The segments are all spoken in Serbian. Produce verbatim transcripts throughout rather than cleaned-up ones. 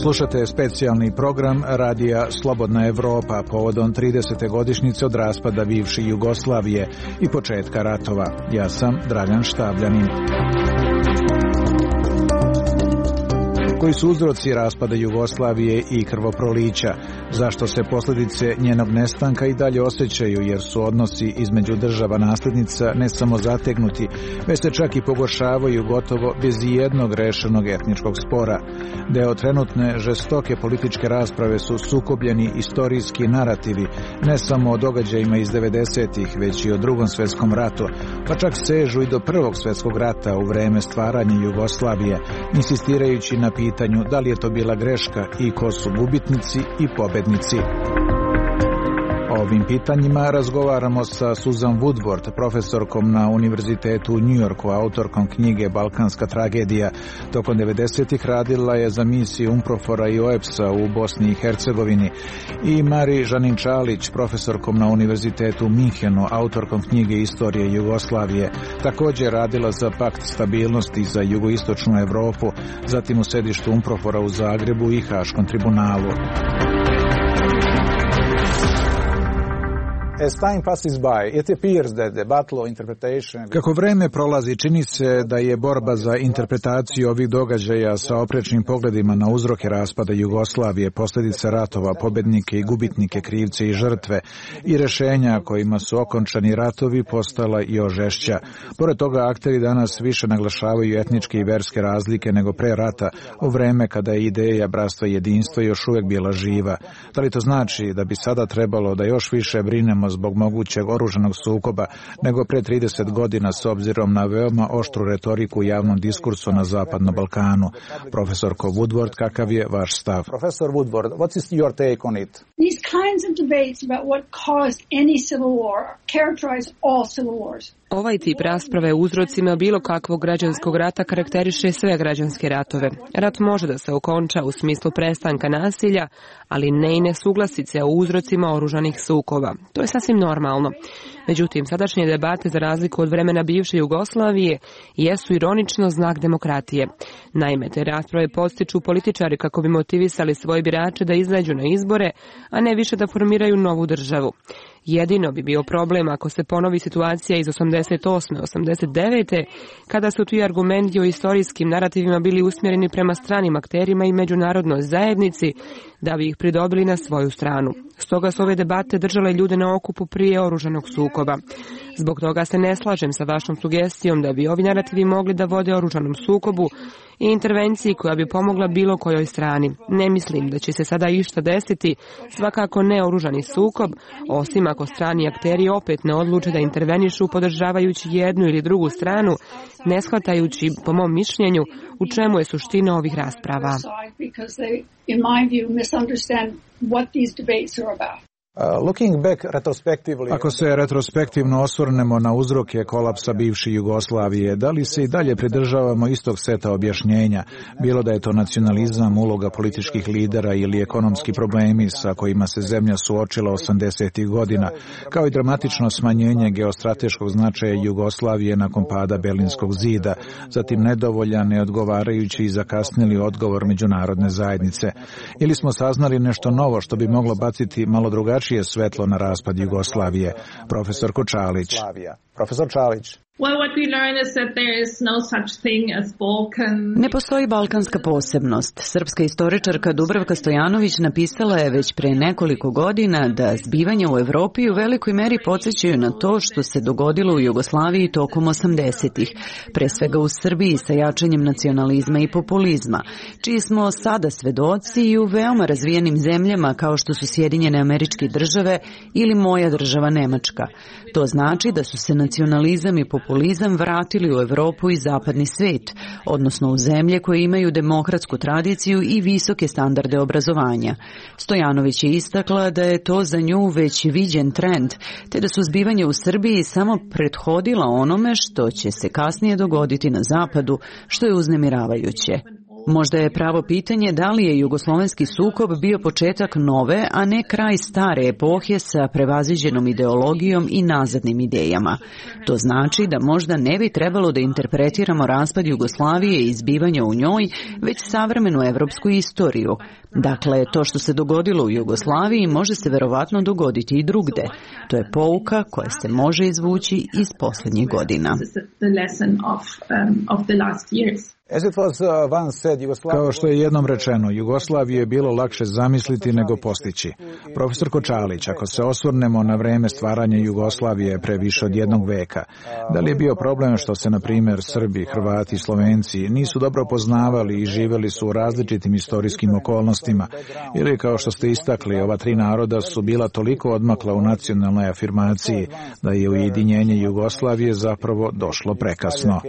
Slušate specijalni program radija Slobodna Evropa povodom tridesete godišnjice od raspada bivše Jugoslavije i početka ratova. Ja sam Dragan Štabljanin. Koji su uzroci raspada Jugoslavije i krvoprolića? Zašto se posljedice njenog nestanka i dalje osjećaju, jer su odnosi između država nasljednica ne samo zategnuti, već se čak i pogoršavaju gotovo bez jednog rešenog etničkog spora. Deo trenutne žestoke političke rasprave su sukobljeni istorijski narativi, ne samo o događajima iz devedesetih, već i o Drugom svjetskom ratu, pa čak sežu i do Prvog svjetskog rata u vreme stvaranja Jugoslavije, insistirajući na pitanju da li je to bila greška i ko su gubitnici i pobednici. O ovim pitanjima razgovaramo sa Susan Woodward, profesorkom na Univerzitetu u New Yorku, autorkom knjige Balkanska tragedija. Tokom devedesetih radila je za misiju UNPROFOR-a i O E B S-a u Bosni i Hercegovini. I Mari Žanin-Čalić, profesorkom na Univerzitetu u Minhenu, autorkom knjige Istorije Jugoslavije. Također radila za Pakt stabilnosti za jugoistočnu Evropu, zatim u sedištu UNPROFOR-a u Zagrebu i Haškom tribunalu. Kako vreme prolazi, čini se da je borba za interpretaciju ovih događaja sa oprečnim pogledima na uzroke raspada Jugoslavije, posljedice ratova, pobednike i gubitnike, krivce i žrtve i rešenja kojima su okončani ratovi postala još žešća. Pored toga, akteri danas više naglašavaju etničke i verske razlike nego pre rata, u vreme kada je ideja bratstva i jedinstva još uvek bila živa. Da li to znači da bi sada trebalo da još više brinemo zbog mogućeg oružanog sukoba nego pre trideset godina s obzirom na veoma oštru retoriku u javnom diskursu na Zapadnom Balkanu? Profesorko Woodward, kakav je vaš stav? Profesor Woodward, what is your take on it? These kinds of debates about what caused any civil war characterize all civil wars. Ovaj tip rasprave o uzrocima bilo kakvog građanskog rata karakteriše sve građanske ratove. Rat može da se okonča u smislu prestanka nasilja, ali ne i nesuglasice o uzrocima oružanih sukoba. To je sasvim normalno. Međutim, sadašnje debate, za razliku od vremena bivše Jugoslavije, jesu ironično znak demokratije. Naime, te rasprave podstiču političari kako bi motivisali svoje birače da izađu na izbore, a ne više da formiraju novu državu. Jedino bi bio problem ako se ponovi situacija iz osamdeset osme osamdeset devete kada su ti argumenti o istorijskim narativima bili usmjereni prema stranim akterima i međunarodnoj zajednici da bi ih pridobili na svoju stranu. Stoga su ove debate držale ljude na okupu prije oružanog sukoba. Zbog toga se ne slažem sa vašom sugestijom da bi ovi narativi mogli da vode oružanom sukobu i intervenciji koja bi pomogla bilo kojoj strani. Ne mislim da će se sada išta desiti, svakako ne oružani sukob, osim ako strani akteri opet ne odluče da intervenišu podržavajući jednu ili drugu stranu, ne shvatajući, po mom mišljenju, u čemu je suština ovih rasprava. Ako se retrospektivno osvrnemo na uzroke kolapsa bivše Jugoslavije, da li se i dalje pridržavamo istog seta objašnjenja, bilo da je to nacionalizam, uloga političkih lidera ili ekonomski problemi sa kojima se zemlja suočila osamdesetih godina, kao i dramatično smanjenje geostrateškog značaja Jugoslavije nakon pada Berlinskog zida, zatim nedovoljan, neodgovarajući i zakasnili odgovor međunarodne zajednice. Ili smo saznali nešto novo što bi moglo baciti malo drugačije svetlo na raspad Jugoslavije? Profesor Čalić. Profesor Čalić. Ne postoji balkanska posebnost. Srpska istoričarka Dubravka Stojanović napisala je već pre nekoliko godina da zbivanja u Evropi u velikoj meri podsjećaju na to što se dogodilo u Jugoslaviji tokom osamdesetih, pre svega u Srbiji sa jačanjem nacionalizma i populizma, čiji smo sada svedoci i u veoma razvijenim zemljama kao što su Sjedinjene Američke Države ili moja država Nemačka. To znači da su se nacionalizam i populizam vratili u Evropu i zapadni svet, odnosno u zemlje koje imaju demokratsku tradiciju i visoke standarde obrazovanja. Stojanović je istakla da je to za nju već viđen trend, te da su zbivanja u Srbiji samo prethodila onome što će se kasnije dogoditi na zapadu, što je uznemiravajuće. Možda je pravo pitanje da li je jugoslovenski sukob bio početak nove, a ne kraj stare epohe sa prevaziđenom ideologijom i nazadnim idejama. To znači da možda ne bi trebalo da interpretiramo raspad Jugoslavije i zbivanja u njoj, već savremenu evropsku istoriju. Dakle, to što se dogodilo u Jugoslaviji može se verovatno dogoditi i drugde. To je pouka koja se može izvući iz posljednjih godina. Kao što je jednom rečeno, Jugoslaviju je bilo lakše zamisliti nego postići. Profesor Kočalić, ako se osvrnemo na vreme stvaranja Jugoslavije pre više od jednog veka, da li je bio problem što se, na primjer, Srbi, Hrvati i Slovenci nisu dobro poznavali i živeli su u različitim istorijskim okolnostima, ili kao što ste istakli, ova tri naroda su bila toliko odmakla u nacionalnoj afirmaciji da je ujedinjenje Jugoslavije zapravo došlo prekasno.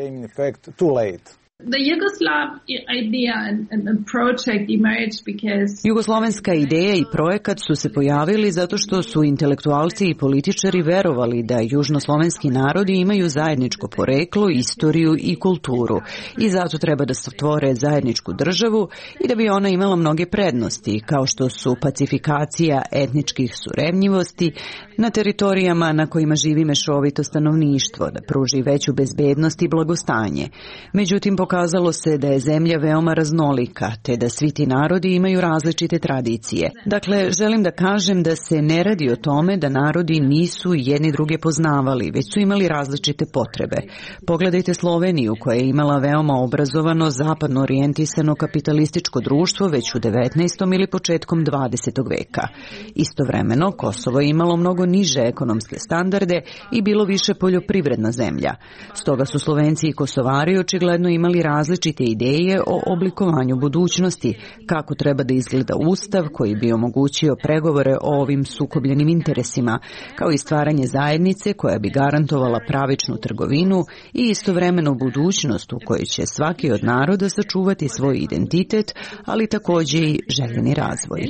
Jugoslovenska ideja i projekat su se pojavili zato što su intelektualci i političari verovali da južnoslovenski narodi imaju zajedničko poreklo, istoriju i kulturu i zato treba da stvore zajedničku državu i da bi ona imala mnoge prednosti, kao što su pacifikacija etničkih surevnjivosti na teritorijama na kojima živi mešovito stanovništvo, da pruži veću bezbednost i blagostanje. Međutim, pokazalo se da je zemlja veoma raznolika, te da svi ti narodi imaju različite tradicije. Dakle, želim da kažem da se ne radi o tome da narodi nisu jedni druge poznavali, već su imali različite potrebe. Pogledajte Sloveniju, koja je imala veoma obrazovano, zapadno orijentisano kapitalističko društvo već u devetnaestom ili početkom dvadesetog veka. Istovremeno, Kosovo je imalo mnogo niže ekonomske standarde i bilo više poljoprivredna zemlja. Stoga su Slovenci i Kosovari očigledno imali različite ideje o oblikovanju budućnosti, kako treba da izgleda ustav koji bi omogućio pregovore o ovim sukobljenim interesima, kao i stvaranje zajednice koja bi garantovala pravičnu trgovinu i istovremeno budućnost u kojoj će svaki od naroda sačuvati svoj identitet, ali također i željeni razvoj.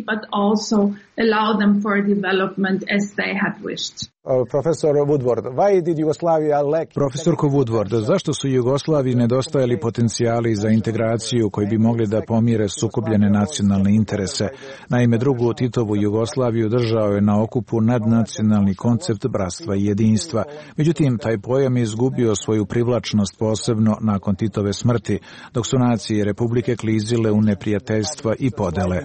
Profesor Woodward, why did Yugoslavia lack... Profesorko Woodward, zašto su Jugoslaviji nedostajali potencijali za integraciju koji bi mogli da pomire sukobljene nacionalne interese? Naime, drugu Titovu Jugoslaviju držao je na okupu nadnacionalni koncept bratstva i jedinstva. Međutim, taj pojam je izgubio svoju privlačnost posebno nakon Titove smrti, dok su nacije i republike klizile u neprijateljstva i podele.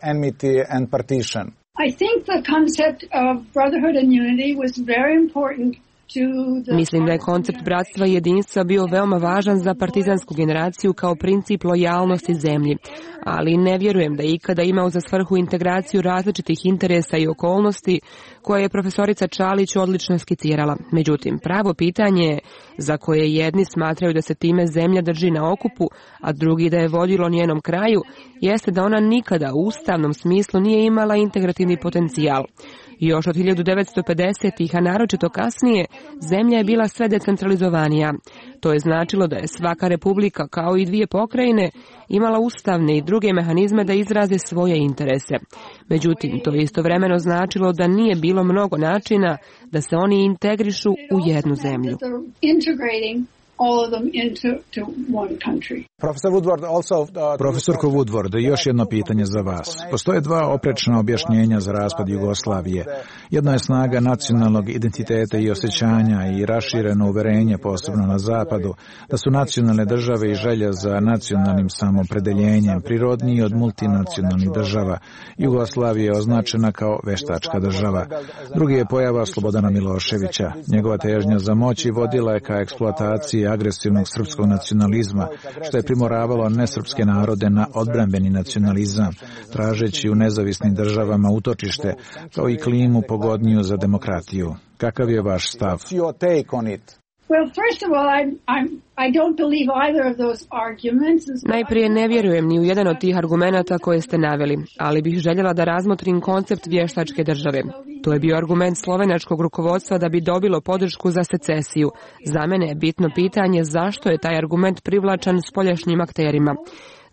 I think the concept of brotherhood and unity was very important. Mislim da je koncept bratstva i jedinstva bio veoma važan za partizansku generaciju kao princip lojalnosti zemlji, ali ne vjerujem da je ikada imao za svrhu integraciju različitih interesa i okolnosti koje je profesorica Čalić odlično skicirala. Međutim, pravo pitanje je za koje jedni smatraju da se time zemlja drži na okupu, a drugi da je vodilo njenom kraju, jeste da ona nikada u ustavnom smislu nije imala integrativni potencijal. Još od hiljadu devetsto pedesetih, a naročito kasnije, zemlja je bila sve decentralizovanija. To je značilo da je svaka republika, kao i dvije pokrajine, imala ustavne i druge mehanizme da izraze svoje interese. Međutim, to je istovremeno značilo da nije bilo mnogo načina da se oni integrišu u jednu zemlju. All of them into to one country. Profesor Woodward, also, uh, Profesorko Woodward, još jedno pitanje za vas. Postoje dva oprečna objašnjenja za raspad Jugoslavije. Jedno je snaga nacionalnog identiteta i osjećanja i rašireno uverenje, posebno na zapadu, da su nacionalne države i želja za nacionalnim samopredeljenjem prirodniji od multinacionalnih država. Jugoslavija je označena kao veštačka država. Drugi je pojava Slobodana Miloševića. Njegova težnja za moći vodila je ka eksploataciji agresivnog srpskog nacionalizma, što je primoravalo nesrpske narode na odbrambeni nacionalizam, tražeći u nezavisnim državama utočište, kao i klimu pogodniju za demokratiju. Kakav je vaš stav? Well, first of all, I, I'm, I don't believe either of those arguments. Najprije ne vjerujem ni u jedan od tih argumenata koje ste naveli, ali bih željela da razmotrim koncept vještačke države. To je bio argument slovenačkog rukovodstva da bi dobilo podršku za secesiju. Za mene je bitno pitanje zašto je taj argument privlačan spoljašnjim akterima.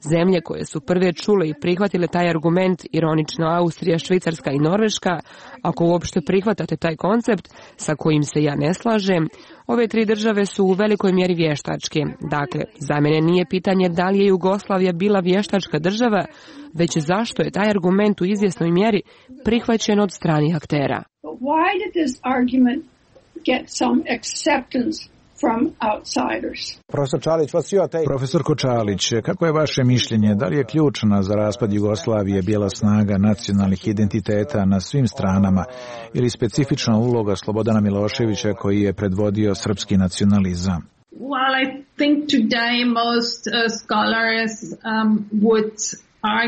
Zemlje koje su prve čule i prihvatile taj argument, ironično Austrija, Švicarska i Norveška, ako uopšte prihvatate taj koncept sa kojim se ja ne slažem, ove tri države su u velikoj mjeri vještačke. Dakle, za mene nije pitanje da li je Jugoslavija bila vještačka država, već zašto je taj argument u izvjesnoj mjeri prihvaćen od stranih aktera. Why did this argument get some acceptance from outsiders? Profesor Čalić, Profesor Kočalić, kako je vaše mišljenje? Da li je ključna za raspad Jugoslavije bijela snaga nacionalnih identiteta na svim stranama ili specifična uloga Slobodana Miloševića koji je predvodio srpski nacionalizam? Well, I think today most uh, scholars um, would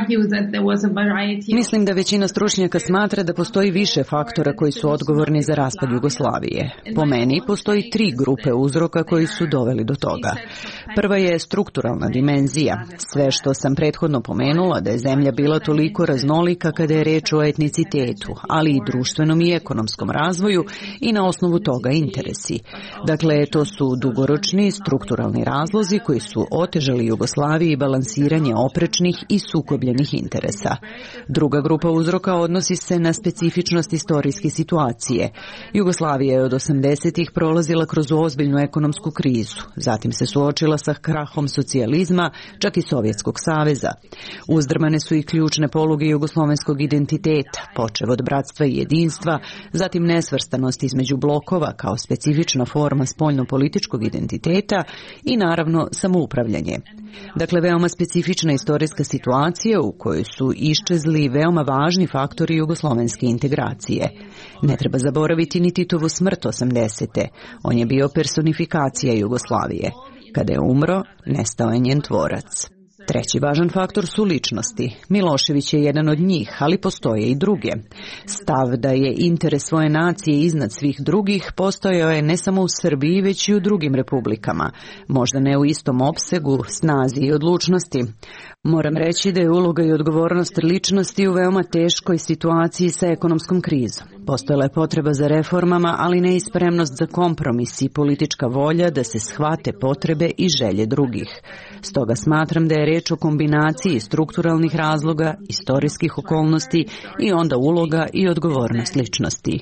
Mislim da većina stručnjaka smatra da postoji više faktora koji su odgovorni za raspad Jugoslavije. Po meni postoji tri grupe uzroka koji su doveli do toga. Prva je strukturalna dimenzija. Sve što sam prethodno pomenula da je zemlja bila toliko raznolika kada je reč o etnicitetu, ali i društvenom i ekonomskom razvoju i na osnovu toga interesi. Dakle, to su dugoročni strukturalni razlozi koji su otežali Jugoslaviji balansiranje oprečnih i sukobljenih interesa. Druga grupa uzroka odnosi se na specifičnost istorijske situacije. Jugoslavija je od osamdesetih prolazila kroz ozbiljnu ekonomsku krizu, zatim se suočila sa krahom socijalizma, čak i Sovjetskog saveza. Uzdrmane su i ključne poluge jugoslovenskog identiteta, počev od bratstva i jedinstva, zatim nesvrstanost između blokova kao specifična forma spoljno-političkog identiteta i naravno samoupravljanje. Dakle, veoma specifična istorijska situacija u kojoj su iščezli veoma važni faktori jugoslovenske integracije. Ne treba zaboraviti ni Titovu smrt osamdesete. On je bio personifikacija Jugoslavije. Kada je umro, nestao je njen tvorac. Treći važan faktor su ličnosti. Milošević je jedan od njih, ali postoje i druge. Stav da je interes svoje nacije iznad svih drugih postojao je ne samo u Srbiji, već i u drugim republikama. Možda ne u istom opsegu, snazi i odlučnosti. Moram reći da je uloga i odgovornost ličnosti u veoma teškoj situaciji sa ekonomskom krizom. Postojala je potreba za reformama, ali ne i spremnost za kompromis i politička volja da se shvate potrebe i želje drugih. Stoga smatram da je reč o kombinaciji strukturalnih razloga, istorijskih okolnosti i onda uloga i odgovornost ličnosti.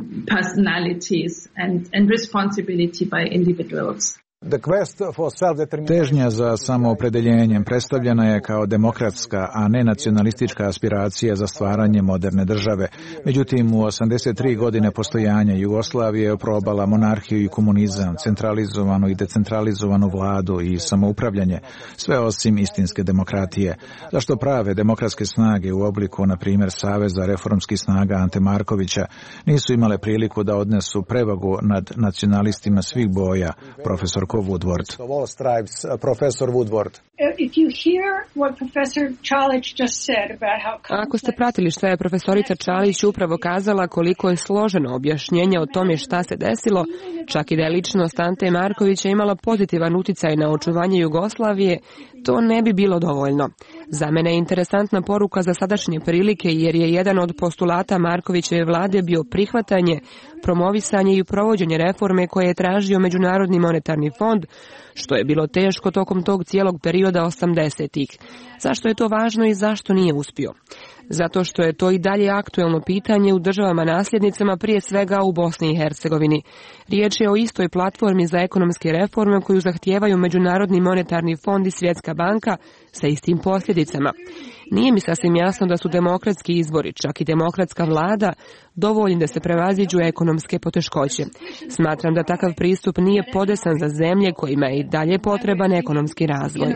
Težnja za samoopredeljenjem predstavljena je kao demokratska, a ne nacionalistička aspiracija za stvaranje moderne države. Međutim, u osamdeset tri godine postojanja Jugoslavije je oprobala monarhiju i komunizam, centralizovanu i decentralizovanu vladu i samoupravljanje, sve osim istinske demokratije. Zašto prave demokratske snage u obliku, na primjer, Saveza reformskih snaga Ante Markovića, nisu imale priliku da odnesu prevagu nad nacionalistima svih boja, profesor Woodward. Profesor Woodward. If you hear what Professor Čalić just said about how... Ako ste pratili šta je profesorica Čalić upravo kazala koliko je složeno objašnjenje o tome šta se desilo, čak i da je ličnost Ante Markovića imala pozitivan uticaj na očuvanje Jugoslavije, to ne bi bilo dovoljno. Za mene je interesantna poruka za sadašnje prilike jer je jedan od postulata Markovićeve vlade bio prihvatanje, promovisanje i provođenje reforme koje je tražio Međunarodni monetarni fond, što je bilo teško tokom tog cijelog perioda osamdesetih. Zašto je to važno i zašto nije uspio? Zato što je to i dalje aktuelno pitanje u državama nasljednicama, prije svega u Bosni i Hercegovini. Riječ je o istoj platformi za ekonomske reforme koju zahtijevaju Međunarodni monetarni fond i Svjetska banka sa istim posljedicama. Nije mi sasvim jasno da su demokratski izbori, čak i demokratska vlada, dovoljni da se prevaziđu ekonomske poteškoće. Smatram da takav pristup nije podesan za zemlje kojima je i dalje potreban ekonomski razvoj.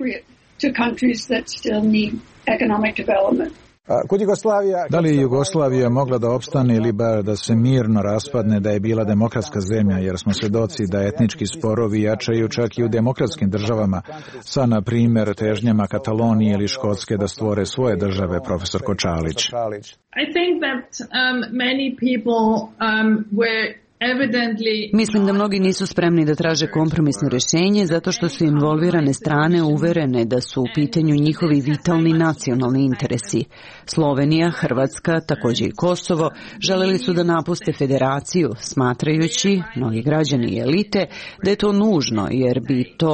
Da li je Jugoslavija mogla da opstane ili bar da se mirno raspadne da je bila demokratska zemlja, jer smo svjedoci da etnički sporovi jačaju čak i u demokratskim državama, sa, na primjer, težnjama Katalonije ili Škotske da stvore svoje države, profesor Kočalić. I think that um, many people um, were Mislim da mnogi nisu spremni da traže kompromisno rješenje zato što su involvirane strane uverene da su u pitanju njihovi vitalni nacionalni interesi. Slovenija, Hrvatska, također i Kosovo želeli su da napuste federaciju, smatrajući, mnogi građani i elite, da je to nužno jer bi to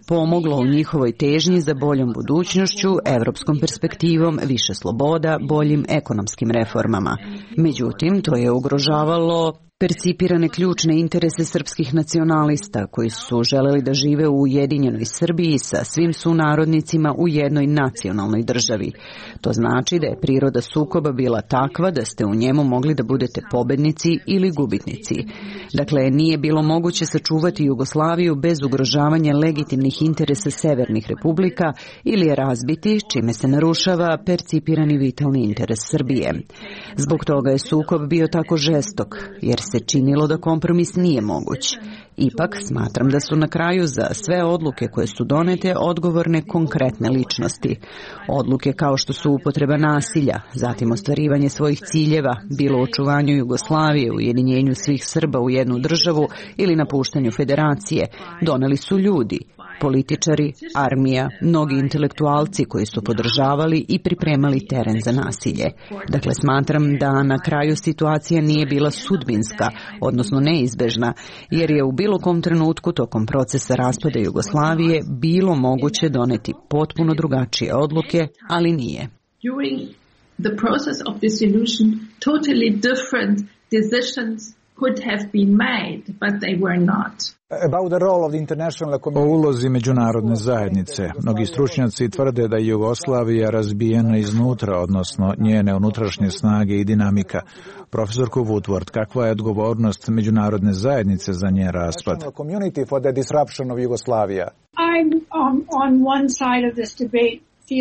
pomoglo u njihovoj težnji za boljom budućnošću, evropskom perspektivom, više sloboda, boljim ekonomskim reformama. Međutim, to je ugrožavalo percipirane ključne interese srpskih nacionalista koji su želeli da žive u ujedinjenoj Srbiji sa svim sunarodnicima u jednoj nacionalnoj državi. To znači da je priroda sukoba bila takva da ste u njemu mogli da budete pobednici ili gubitnici. Dakle, nije bilo moguće sačuvati Jugoslaviju bez ugrožavanja legitimnih interesa severnih republika ili je razbiti, čime se narušava percipirani vitalni interes Srbije. Zbog toga je sukob bio tako žestok, jer se činilo da kompromis nije moguć. Ipak, smatram da su na kraju za sve odluke koje su donete odgovorne konkretne ličnosti. Odluke kao što su upotreba nasilja, zatim ostvarivanje svojih ciljeva, bilo u očuvanju Jugoslavije, ujedinjenju svih Srba u jednu državu ili napuštanju federacije, doneli su ljudi, političari, armija, mnogi intelektualci koji su podržavali i pripremali teren za nasilje. Dakle, smatram da na kraju situacija nije bila sudbinska, odnosno neizbežna, jer je u bilo kom trenutku tokom procesa raspada Jugoslavije bilo moguće doneti potpuno drugačije odluke, ali nije. During the process of dissolution, totally different decisions could have been made, but they were not. O ulozi međunarodne zajednice. Mnogi stručnjaci tvrde da je Jugoslavija razbijena iznutra, odnosno njene unutrašnje snage i dinamika. Profesorko Woodward, kakva je odgovornost međunarodne zajednice za njen raspad? I'm um, on one side of this debate.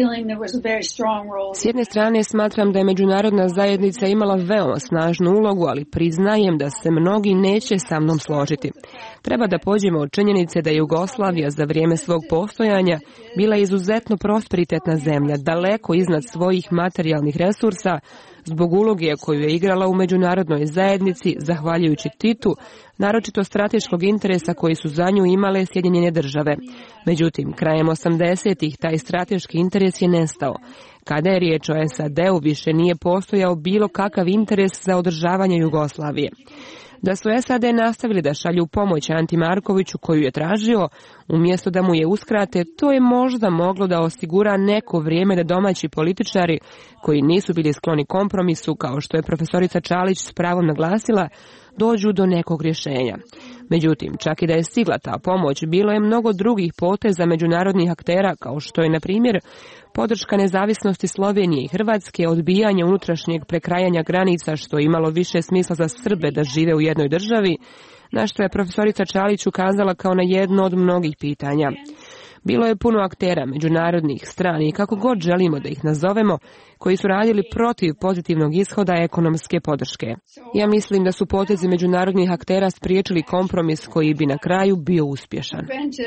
S jedne strane smatram da je međunarodna zajednica imala veoma snažnu ulogu, ali priznajem da se mnogi neće sa mnom složiti. Treba da pođemo od činjenice da je Jugoslavija za vrijeme svog postojanja bila izuzetno prosperitetna zemlja, daleko iznad svojih materijalnih resursa, zbog uloge koju je igrala u međunarodnoj zajednici, zahvaljujući Titu, naročito strateškog interesa koji su za nju imale Sjedinjene države. Međutim, krajem osamdesetih taj strateški interes je nestao. Kada je riječ o S A D-u, više nije postojao bilo kakav interes za održavanje Jugoslavije. Da su S A D nastavili da šalju pomoć Anti Markoviću koju je tražio, umjesto da mu je uskrate, to je možda moglo da osigura neko vrijeme da domaći političari, koji nisu bili skloni kompromisu, kao što je profesorica Čalić s pravom naglasila, dođu do nekog rješenja. Međutim, čak i da je stigla ta pomoć, bilo je mnogo drugih poteza međunarodnih aktera, kao što je, na primjer, podrška nezavisnosti Slovenije i Hrvatske, odbijanje unutrašnjeg prekrajanja granica, što je imalo više smisla za Srbe da žive u jednoj državi, na što je profesorica Čalić ukazala kao na jedno od mnogih pitanja. Bilo je puno aktera, međunarodnih, strani, kako god želimo da ih nazovemo, koji su radili protiv pozitivnog ishoda ekonomske podrške. Ja mislim da su potezi međunarodnih aktera spriječili kompromis koji bi na kraju bio uspješan.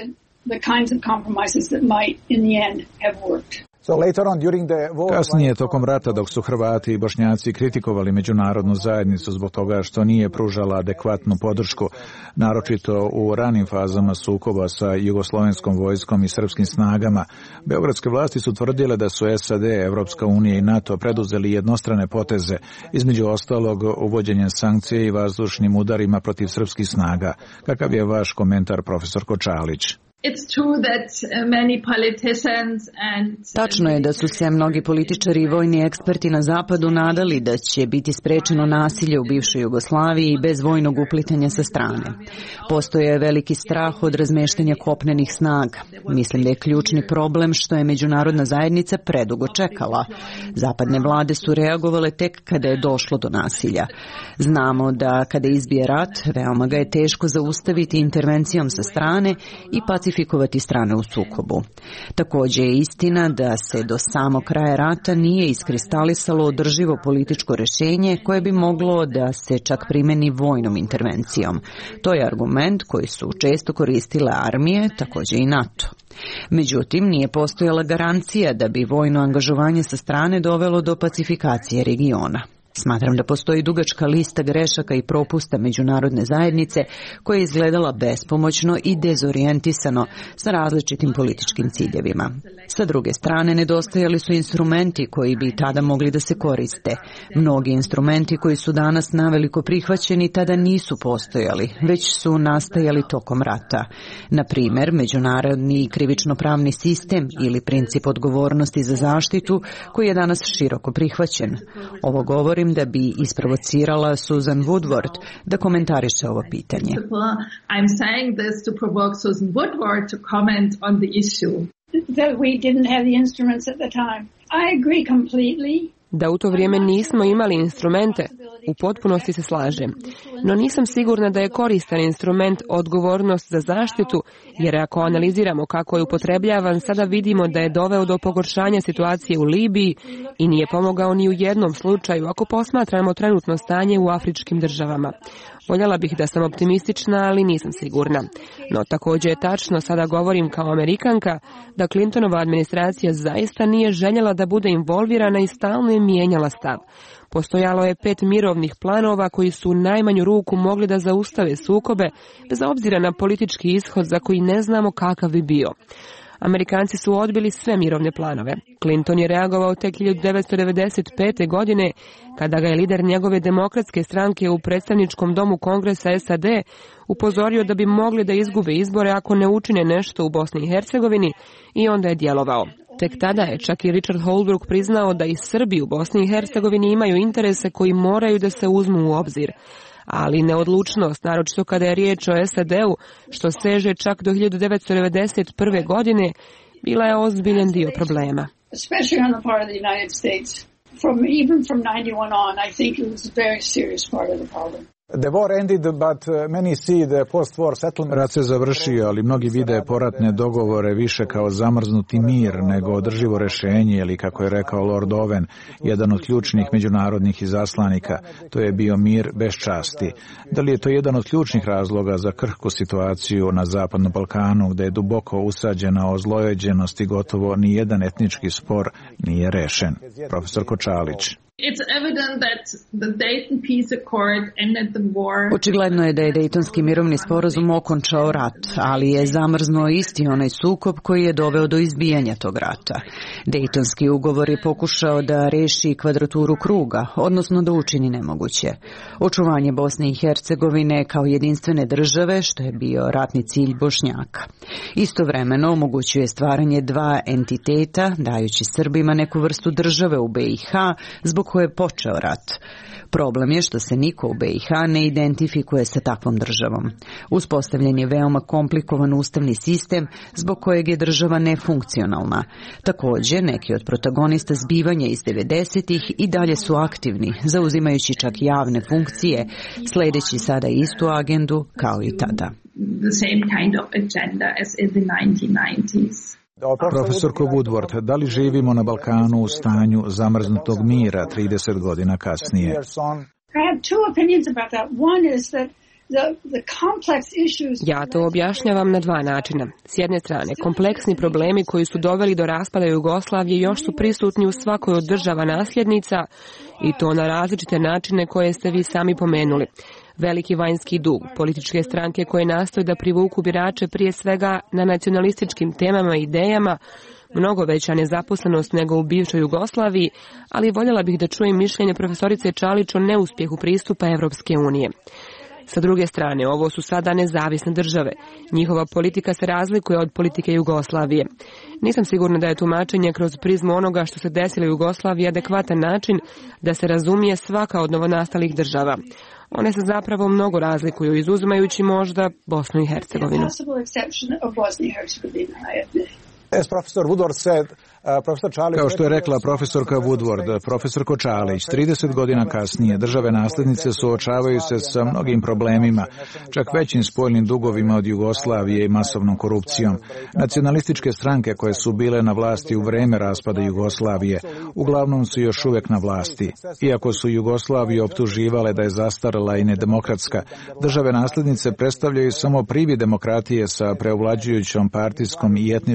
Kasnije, tokom rata, dok su Hrvati i Bošnjaci kritikovali međunarodnu zajednicu zbog toga što nije pružala adekvatnu podršku, naročito u ranim fazama sukoba sa jugoslovenskom vojskom i srpskim snagama, beogradske vlasti su tvrdile da su S A D, Evropska unija i NATO preduzeli jednostrane poteze, između ostalog uvođenjem sankcije i vazdušnim udarima protiv srpskih snaga. Kakav je vaš komentar, profesorko Čalić? Tačno je da su se mnogi političari i vojni eksperti na zapadu nadali da će biti sprečeno nasilje u bivšoj Jugoslaviji bez vojnog uplitanja sa strane. Postoje je veliki strah od razmeštanja kopnenih snaga. Mislim da je ključni problem što je međunarodna zajednica predugo čekala. Zapadne vlade su reagovale tek kada je došlo do nasilja. Znamo da kada izbije rat, veoma ga je teško zaustaviti intervencijom sa strane i pacifikovati strane u sukobu. Također je istina da se do samog kraja rata nije iskristalisalo održivo političko rješenje koje bi moglo da se čak primeni vojnom intervencijom. To je argument koji su često koristile armije, također i NATO. Međutim, nije postojala garancija da bi vojno angažovanje sa strane dovelo do pacifikacije regiona. Smatram da postoji dugačka lista grešaka i propusta međunarodne zajednice koja je izgledala bespomoćno i dezorijentisano sa različitim političkim ciljevima. Sa druge strane, nedostajali su instrumenti koji bi tada mogli da se koriste. Mnogi instrumenti koji su danas naveliko prihvaćeni tada nisu postojali, već su nastajali tokom rata. Na primjer, međunarodni krivično-pravni sistem ili princip odgovornosti za zaštitu koji je danas široko prihvaćen. Ovo govorim da bi isprovocirala Susan Woodward da komentariše ovo pitanje. I'm saying this to provoke Susan Woodward to comment on the issue. That we didn't have the instruments at the time. I agree completely. Da u to vrijeme nismo imali instrumente, u potpunosti se slažem. No nisam sigurna da je koristan instrument odgovornost za zaštitu, jer ako analiziramo kako je upotrebljavan, sada vidimo da je doveo do pogoršanja situacije u Libiji i nije pomogao ni u jednom slučaju ako posmatramo trenutno stanje u afričkim državama. Voljela bih da sam optimistična, ali nisam sigurna. No također je tačno, sada govorim kao Amerikanka, da Clintonova administracija zaista nije željela da bude involvirana i stalno je mijenjala stav. Postojalo je pet mirovnih planova koji su u najmanju ruku mogli da zaustave sukobe, bez obzira na politički ishod za koji ne znamo kakav bi bio. Amerikanci su odbili sve mirovne planove. Clinton je reagovao tek hiljadu devetsto devedeset pete. godine, kada ga je lider njegove demokratske stranke u predstavničkom domu Kongresa S A D upozorio da bi mogli da izgube izbore ako ne učine nešto u Bosni i Hercegovini, i onda je djelovao. Tek tada je čak i Richard Holbrooke priznao da i Srbi u Bosni i Hercegovini imaju interese koji moraju da se uzmu u obzir. Ali neodlučnost, naročito kada je riječ o S A D-u, što seže čak do hiljadu devetsto devedeset prve. godine, bila je ozbiljan dio problema. Especially on the part of the United States. From even from ninety-one on, I think it was a very serious part of the problem. The war ended, but many see the post-war settlement. Rat se završio, ali mnogi vide poratne dogovore više kao zamrznuti mir nego održivo rješenje, ili kako je rekao Lord Owen, jedan od ključnih međunarodnih izaslanika, to je bio mir bez časti. Da li je to jedan od ključnih razloga za krhku situaciju na Zapadnom Balkanu, gdje je duboko usađena ozlojeđenost i gotovo ni jedan etnički spor nije rešen? Profesor Kočalić. It's evident that the Dayton Peace Accord ended the war. Očigledno je da je Dejtonski mirovni sporazum okončao rat, ali je zamrznuo isti onaj sukob koji je doveo do izbijanja tog rata. Dejtonski ugovor je pokušao da reši kvadraturu kruga, odnosno da učini nemoguće. Očuvanje Bosne i Hercegovine kao jedinstvene države, što je bio ratni cilj Bošnjaka. Istovremeno omogućuje stvaranje dva entiteta, dajući Srbima neku vrstu države u B i H, zbog koje je počeo rat. Problem je što se niko u B i H ne identifikuje sa takvom državom. Uspostavljen je veoma komplikovan ustavni sistem zbog kojeg je država nefunkcionalna. Također, neki od protagonista zbivanja iz devedesetih i dalje su aktivni, zauzimajući čak javne funkcije, sledeći sada istu agendu kao i tada. The same kind of agenda as in the nineteen nineties. Profesorko Woodward, da li živimo na Balkanu u stanju zamrznutog mira trideset godina kasnije? Ja to objašnjavam na dva načina. S jedne strane, kompleksni problemi koji su doveli do raspada Jugoslavije još su prisutni u svakoj od država nasljednica, i to na različite načine koje ste vi sami pomenuli. Veliki vanjski dug, političke stranke koje nastoje da privuku birače prije svega na nacionalističkim temama i idejama, mnogo veća nezaposlenost nego u bivšoj Jugoslaviji, ali voljela bih da čujem mišljenje profesorice Čalić o neuspjehu pristupa Evropske unije. Sa druge strane, ovo su sada nezavisne države. Njihova politika se razlikuje od politike Jugoslavije. Nisam sigurna da je tumačenje kroz prizmu onoga što se desilo u Jugoslaviji adekvatan način da se razumije svaka od novonastalih država. One se zapravo mnogo razlikuju, izuzimajući možda Bosnu i Hercegovinu. As Professor Woodward said, uh, Professor Čalić... Kao što je rekla profesorka Woodward, profesor Kočalić, trideset godina kasnije države nasljednice suočavaju se sa mnogim problemima, čak većim spoljnim dugovima od Jugoslavije i masovnom korupcijom. Nacionalističke stranke koje su bile na vlasti u vreme raspada Jugoslavije, uglavnom su još uvijek na vlasti. Iako su Jugoslaviju optuživale da je zastarela i nedemokratska, države nasljednice predstavljaju samo privid demokratije sa preovlađujućom partijskom i etničkom lojalnošću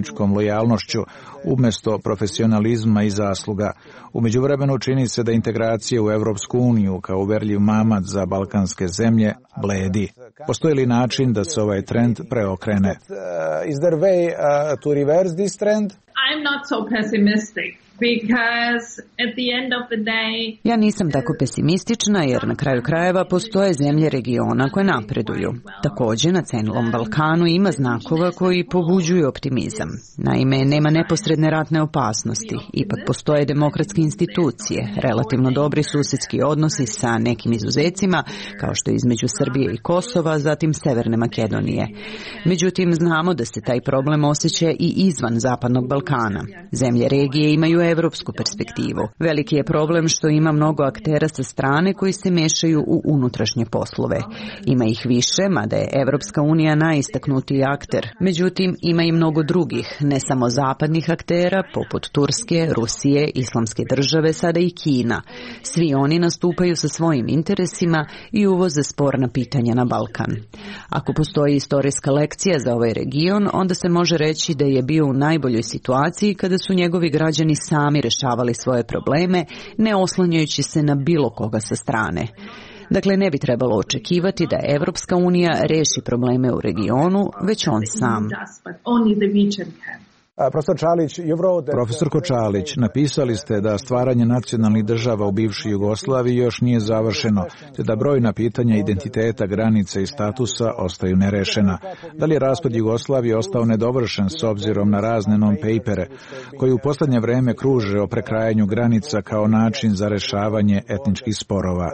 lojalnošću umjesto profesionalizma i zasluga. U međuvremenu čini se da integracija u Evropsku uniju kao uverljiv mamac za balkanske zemlje bledi. Postoji li način da se ovaj trend preokrene? Is there a way uh, to reverse this trend? I'm not so pessimistic. Because at the end of the day... Ja nisam tako pesimistična jer na kraju krajeva postoje zemlje regiona koje napreduju. Također na celom Balkanu ima znakova koji pobuđuju optimizam. Naime, nema neposredne ratne opasnosti. Ipak postoje demokratske institucije, relativno dobri susjedski odnosi sa nekim izuzecima, kao što je između Srbije i Kosova, zatim Severne Makedonije. Međutim, znamo da se taj problem osjeća i izvan Zapadnog Balkana. Zemlje regije imaju evropsku perspektivu. Veliki je problem što ima mnogo aktera sa strane koji se mešaju u unutrašnje poslove. Ima ih više, mada je Evropska unija najistaknutiji akter. Međutim, ima i mnogo drugih, ne samo zapadnih aktera, poput Turske, Rusije, Islamske države, sada i Kina. Svi oni nastupaju sa svojim interesima i uvoze sporna pitanja na Balkan. Ako postoji istorijska lekcija za ovaj region, onda se može reći da je bio u najboljoj situaciji kada su njegovi građani sami rešavali svoje probleme, ne oslanjajući se na bilo koga sa strane. Dakle, ne bi trebalo očekivati da Evropska unija reši probleme u regionu, već on sam. Profesor Čalić, Profesorko Čalić, napisali ste da stvaranje nacionalnih država u bivšoj Jugoslaviji još nije završeno, te da brojna pitanja identiteta, granice i statusa ostaju nerešena. Da li je raspad Jugoslavije ostao nedovršen s obzirom na razne non-papere, koji u posljednje vreme kruže o prekrajanju granica kao način za rešavanje etničkih sporova?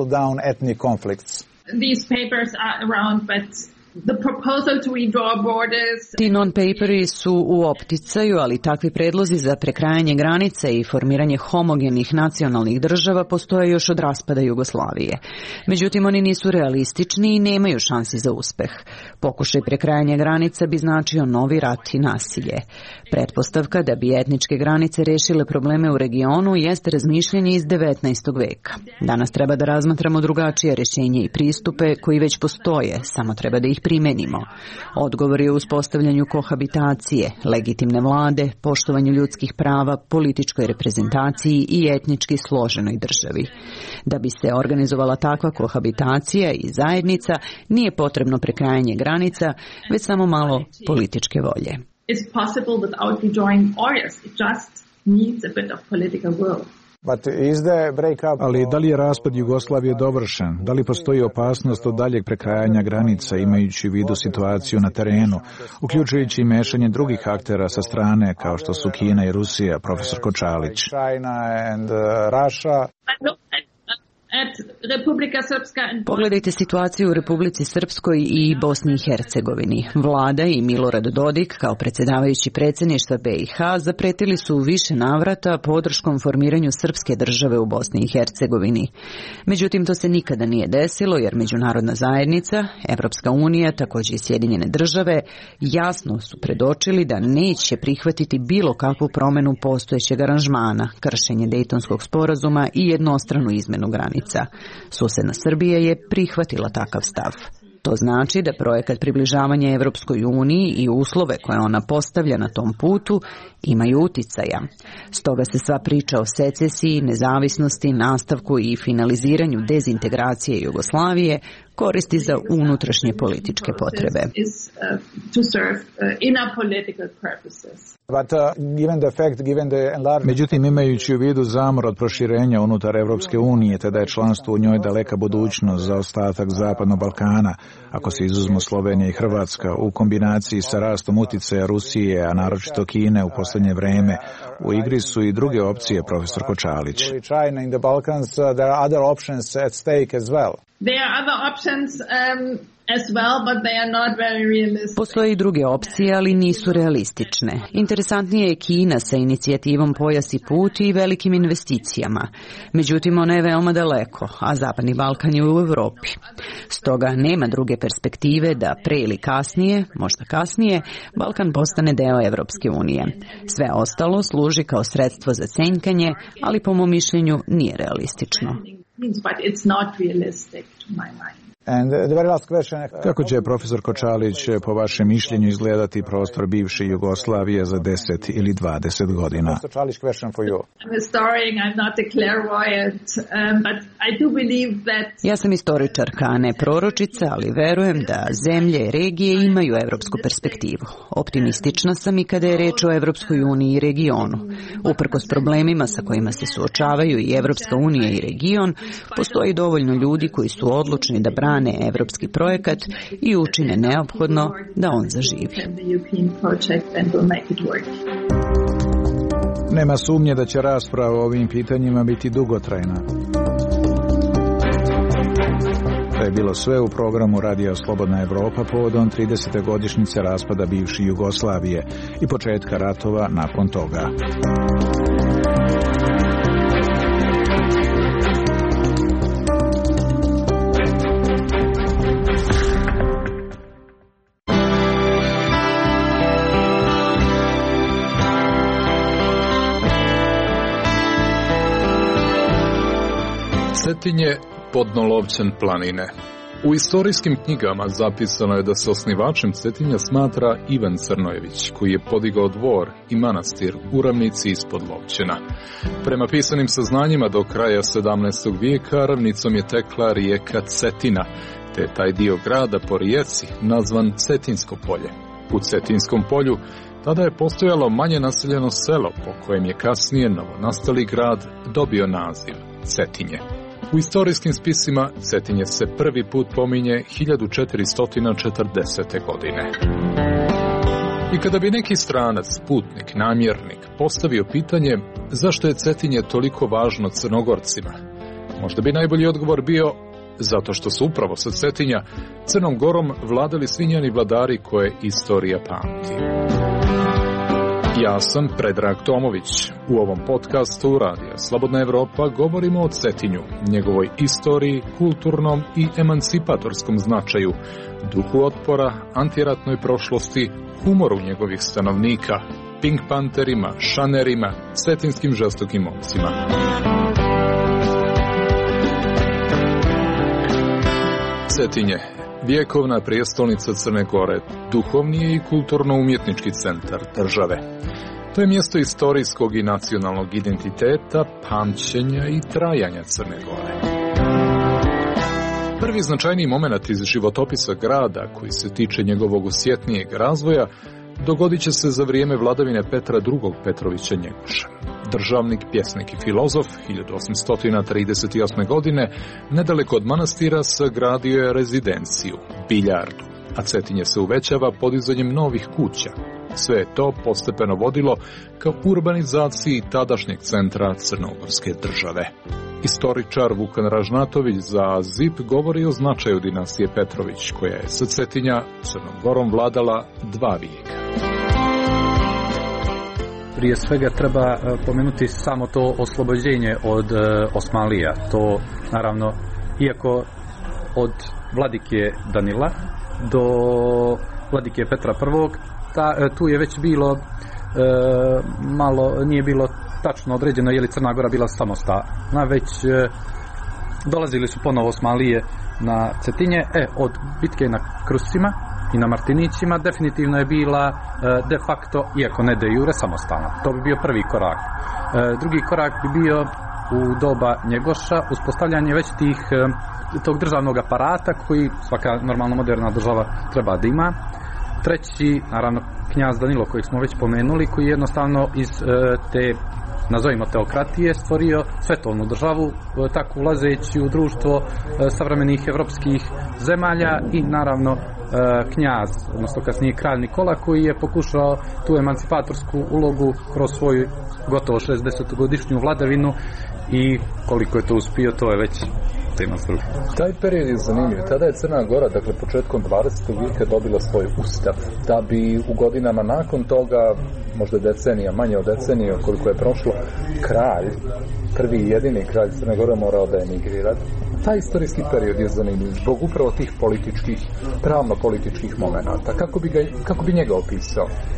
These papers are around, but the proposal to redraw borders... Ti non-paperi su u opticaju, ali takvi predlozi za prekrajanje granice i formiranje homogenih nacionalnih država postoje još od raspada Jugoslavije. Međutim, oni nisu realistični i nemaju šansi za uspeh. Pokušaj prekrajanja granica bi značio novi rat i nasilje. Pretpostavka da bi etničke granice rešile probleme u regionu jeste razmišljanje iz devetnaestog veka. Danas treba da razmatramo drugačije rješenje i pristupe koji već postoje, samo treba da ih primenimo. Odgovor je u uspostavljanju kohabitacije, legitimne vlade, poštovanju ljudskih prava, političkoj reprezentaciji i etnički složenoj državi. Da bi se organizovala takva kohabitacija i zajednica, nije potrebno prekrajanje granica, već samo malo političke volje. It's possible without redrawing borders. It just needs a bit of political will. Ali da li je raspad Jugoslavije dovršen? Da li postoji opasnost od daljeg prekrajanja granica imajući u vidu situaciju na terenu, uključujući i mešanje drugih aktera sa strane kao što su Kina i Rusija, profesor Kočalić? Pogledajte situaciju u Republici Srpskoj i Bosni i Hercegovini. Vlada i Milorad Dodik kao predsjedavajući predsjedništva B i H zapretili su u više navrata podrškom formiranju srpske države u Bosni i Hercegovini. Međutim, to se nikada nije desilo jer međunarodna zajednica, Evropska unija, također i Sjedinjene države, jasno su predočili da neće prihvatiti bilo kakvu promjenu postojećeg aranžmana, kršenje Dejtonskog sporazuma i jednostranu izmenu granica. Susjedna Srbija je prihvatila takav stav. To znači da projekat približavanja Evropskoj uniji i uslove koje ona postavlja na tom putu imaju uticaja. Stoga se sva priča o secesiji, nezavisnosti, nastavku i finaliziranju dezintegracije Jugoslavije koristi za unutrašnje političke potrebe. Međutim, imajući u vidu zamor od proširenja unutar Evropske unije, te da je članstvo u njoj daleka budućnost za ostatak Zapadnog Balkana, ako se izuzmu Slovenija i Hrvatska, u kombinaciji sa rastom uticaja Rusije, a naročito Kine u posljednje vreme, u igri su i druge opcije, profesor Kočalić. There are other options um, as well, but they are not very realistic. Postoje i druge opcije, ali nisu realistične. Interesantnije je Kina sa inicijativom Pojas i put i velikim investicijama. Međutim, ona je veoma daleko, a Zapadni Balkan je u Europi. Stoga nema druge perspektive da pre ili kasnije, možda kasnije, Balkan postane deo Evropske unije. Sve ostalo služi kao sredstvo za cenjkanje, ali po mom mišljenju nije realistično. But it's not realistic to my mind. Kako će, profesor Kočalić, po vašem mišljenju izgledati prostor bivše Jugoslavije za deset ili dvadeset godina? Ja sam istoričarka, a ne proročica, ali verujem da zemlje i regije imaju evropsku perspektivu. Optimistična sam i kada je reč o Evropskoj uniji i regionu. Uprkos problemima sa kojima se suočavaju i Evropska unija i region, postoji dovoljno ljudi koji su odlučni da brane evropski projekat i učine neophodno da on zaživi. Nema sumnje da će rasprava o ovim pitanjima biti dugotrajna. To je bilo sve u programu Radija Slobodna Evropa povodom tridesete godišnjice raspada bivše Jugoslavije i početka ratova nakon toga. Cetinje, podnolovćen planine. U istorijskim knjigama zapisano je da se osnivačem Cetinja smatra Ivan Crnojević, koji je podigao dvor i manastir u ravnici ispod Lovćena. Prema pisanim saznanjima do kraja sedamnaestog vijeka ravnicom je tekla rijeka Cetina, te je taj dio grada po rijeci nazvan Cetinsko polje. U Cetinskom polju tada je postojalo manje naseljeno selo po kojem je kasnije novonastali grad dobio naziv Cetinje. U istorijskim spisima Cetinje se prvi put pominje hiljadu četiristo četrdesete. godine. I kada bi neki stranac, putnik, namjernik postavio pitanje zašto je Cetinje toliko važno Crnogorcima, možda bi najbolji odgovor bio zato što su upravo sa Cetinja Crnom Gorom vladali svi njeni vladari koje istorija pamti. Ja sam Predrag Tomović. U ovom podcastu Radija Slobodna Evropa govorimo o Cetinju, njegovoj istoriji, kulturnom i emancipatorskom značaju, duhu otpora, antiratnoj prošlosti, humoru njegovih stanovnika, Pink Panterima, šanerima, cetinskim žestokim momcima. Cetinje, vjekovna prijestolnica Crne Gore, duhovni i kulturno-umjetnički centar države. To je mjesto istorijskog i nacionalnog identiteta, pamćenja i trajanja Crne Gore. Prvi značajniji moment iz životopisa grada, koji se tiče njegovog osjetnijeg razvoja, dogodit će se za vrijeme vladavine Petra drugog Petrovića Njegoša. Državnik, pjesnik i filozof, hiljadu osamsto trideset osme. godine, nedaleko od manastira sagradio je rezidenciju, biljardu, a Cetinje se uvećava podizanjem novih kuća. Sve je to postepeno vodilo ka urbanizaciji tadašnjeg centra Crnogorske države. Istoričar Vukan Ražnatović za Z I P govori o značaju dinastije Petrović, koja je sa Cetinja Crnom Gorom vladala dva vijeka. Prije svega treba pomenuti samo to oslobođenje od Osmanlija. To naravno, iako od vladike Danila do vladike Petra prvog, ta, tu je već bilo e, malo, nije bilo tačno određeno je li Crna Gora bila samostalna, već e, dolazili su ponovo Osmanlije na Cetinje. E, od bitke na Krusima i na Martinićima definitivno je bila e, de facto, iako ne de jure, samostalna. To bi bio prvi korak. E, drugi korak bi bio u doba Njegoša uspostavljanje već tih e, tog državnog aparata koji svaka normalno moderna država treba da ima. Treći, naravno, knjaz Danilo, kojeg smo već pomenuli, koji je jednostavno iz e, te, nazovimo, teokratije stvorio svetovnu državu, e, tako ulazeći u društvo e, savremenih evropskih zemalja i naravno e, knjaz, odnosno kasnije kralj Nikola, koji je pokušao tu emancipatorsku ulogu kroz svoju gotovo šezdesetogodišnju vladavinu i koliko je to uspio, to je već tema struke. Taj period je zanimljiv. Tada je Crna Gora, dakle početkom dvadesetog vijeka, dobila svoj ustav, da bi u godinama nakon toga, možda decenija, manje od decenije koliko je prošlo, kralj, prvi i jedini kralj Crne Gore morao da emigrira. Taj istorijski period je zanimljiv zbog upravo tih političkih, pravno-političkih momenata. Kako bi, ga, kako bi njega opisao?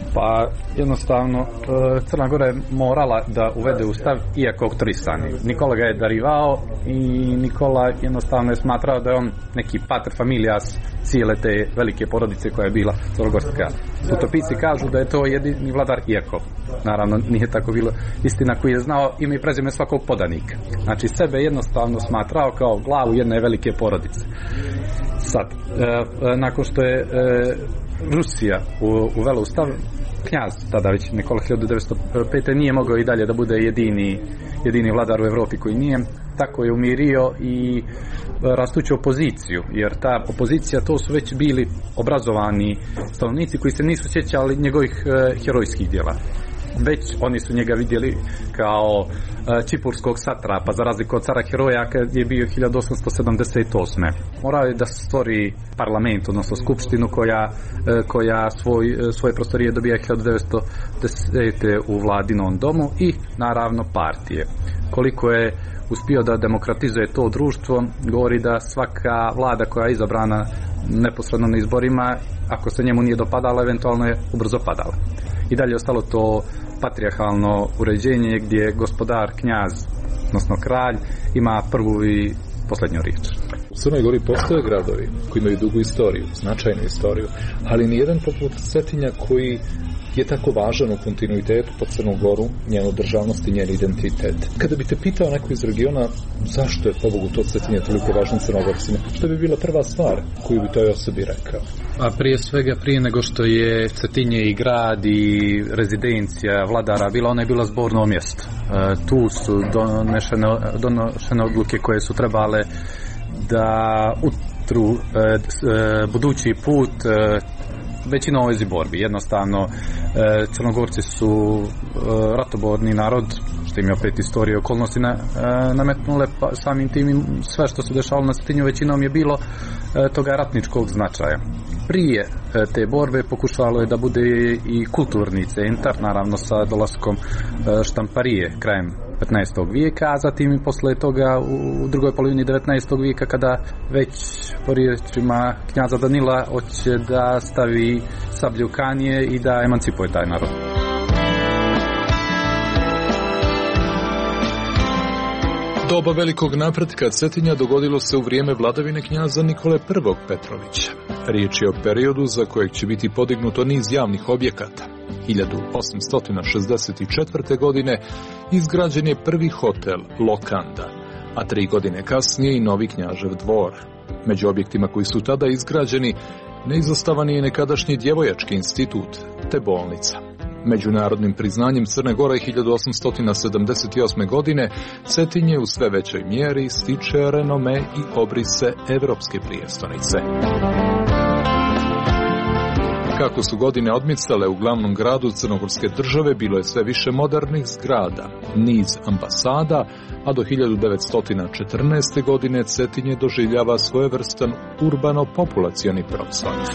Pa jednostavno Crna Gora je morala da uvede ustav iako oktorisani. Nikola ga je darivao i Nikola jednostavno je smatrao da je on neki pater familias cijele te velike porodice koja je bila crnogorska. Utopijci kažu da je to jedini vladar Jakov. Naravno nije tako bilo, istina, koji je znao ime i prezime svakog podanika. Znači sebe jednostavno smatrao kao glavu jedne velike porodice. Sad, e, nakon što je e, Rusija uvela ustav, knjaz, tada već Nikola hiljadu devetsto pete nije mogao i dalje da bude jedini, jedini vladar u Evropi koji nije, tako je umirio i rastuću opoziciju, jer ta opozicija to su već bili obrazovani stanovnici koji se nisu sjećali njegovih e, herojskih djela. Već oni su njega vidjeli kao e, čipurskog satrapa, za razliku od cara heroja kad je bio hiljadu osamsto sedamdeset osme. Morao je da stvori parlament, odnosno skupštinu koja, e, koja svoj, svoje prostorije dobija hiljadu devetsto desete u vladinom domu i naravno partije. Koliko je uspio da demokratizuje to društvo, govori da svaka vlada koja je izabrana neposredno na izborima, ako se njemu nije dopadala, eventualno je ubrzo padala. I dalje je ostalo to patrijarhalno uređenje gdje gospodar, knjaz, odnosno kralj, ima prvu i posljednju riječ. U Crnoj Gori postoje gradovi koji imaju dugu istoriju, značajnu istoriju, ali nijedan poput Cetinja koji je tako važan u kontinuitetu po Crnu Goru, njenu državnost i njen identitet. Kada bi te pitao neko iz regiona zašto je pobogu to Cetinje toliko važno Crnogorcima, što bi bila prva stvar koju bi toj osobi rekao? A prije svega, prije nego što je Cetinje i grad i rezidencija vladara bila, ona je bila zborno mjesto. E, tu su donešene, donošene odluke koje su trebale da utru e, e, budući put e, većina ovoj borbi. Jednostavno, e, Crnogorci su e, ratoborni narod, što im je opet istorije okolnosti na, e, nametnule, pa samim tim sve što se dešavalo na Cetinju većinom je bilo e, toga ratničkog značaja. Prije e, te borbe pokušalo je da bude i kulturni centar, naravno sa dolaskom e, štamparije krajem petnaestog vijeka, a zatim i posle toga u drugoj polovini devetnaestog vijeka kada već po riječima knjaza Danila hoće da stavi sablju u kanje i da emancipuje taj narod. Doba velikog napretka Cetinja dogodilo se u vrijeme vladavine knjaza Nikole prvog Petrovića. Riječ je o periodu za kojeg će biti podignuto niz javnih objekata. hiljadu osamsto šezdeset četvrte. godine izgrađen je prvi hotel Lokanda, a tri godine kasnije i novi Knjažev dvor. Među objektima koji su tada izgrađeni neizostavan je nekadašnji djevojački institut, te bolnica. Međunarodnim priznanjem Crne Gore hiljadu osamsto sedamdeset osme. godine Cetinje u sve većoj mjeri stiče renome i obrise evropske prijestolnice. Kako su godine odmicale u glavnom gradu Crnogorske države, bilo je sve više modernih zgrada, niz ambasada, a do hiljadu devetsto četrnaeste. godine Cetinje doživljava svojevrstan urbano-populacioni procvat.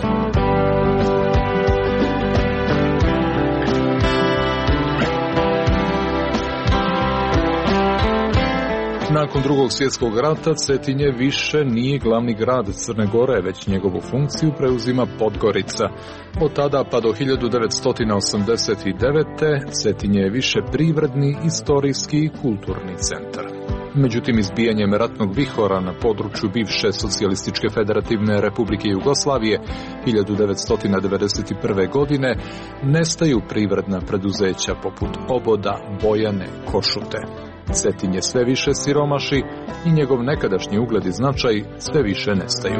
Nakon drugog svjetskog rata Cetinje više nije glavni grad Crne Gore, već njegovu funkciju preuzima Podgorica. Od tada pa do hiljadu devetsto osamdeset devete. Cetinje je više privredni, istorijski i kulturni centar. Međutim, izbijanjem ratnog vihora na području bivše Socijalističke federativne republike Jugoslavije hiljadu devetsto devedeset prve. godine nestaju privredna preduzeća poput Oboda, Bojane, Košute. Cetinje sve više siromaši i njegov nekadašnji ugled i značaj sve više nestaju.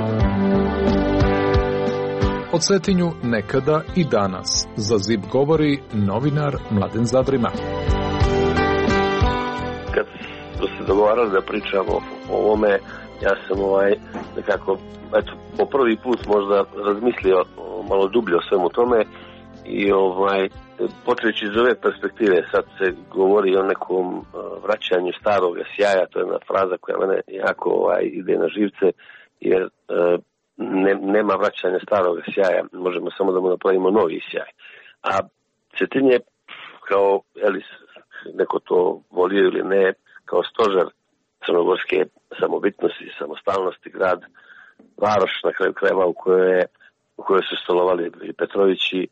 O Cetinju nekada i danas za Z I P govori novinar Mladen Zadrima. Kad smo se dogovarali da pričamo o ovome, ja sam ovaj nekako, eto, po prvi put možda razmislio malo dublje o svemu tome i ovaj počeći iz ove perspektive, sad se govori o nekom uh, vraćanju staroga sjaja, to je jedna fraza koja mene jako ovaj, ide na živce, jer uh, ne, nema vraćanja staroga sjaja, možemo samo da mu napravimo novi sjaj. A Cetinje, kao Elis, neko to volio ili ne, kao stožer crnogorske samobitnosti, samostalnosti, grad, varoš na kraju krajeva u kojoj, u kojoj su stolovali i Petrovići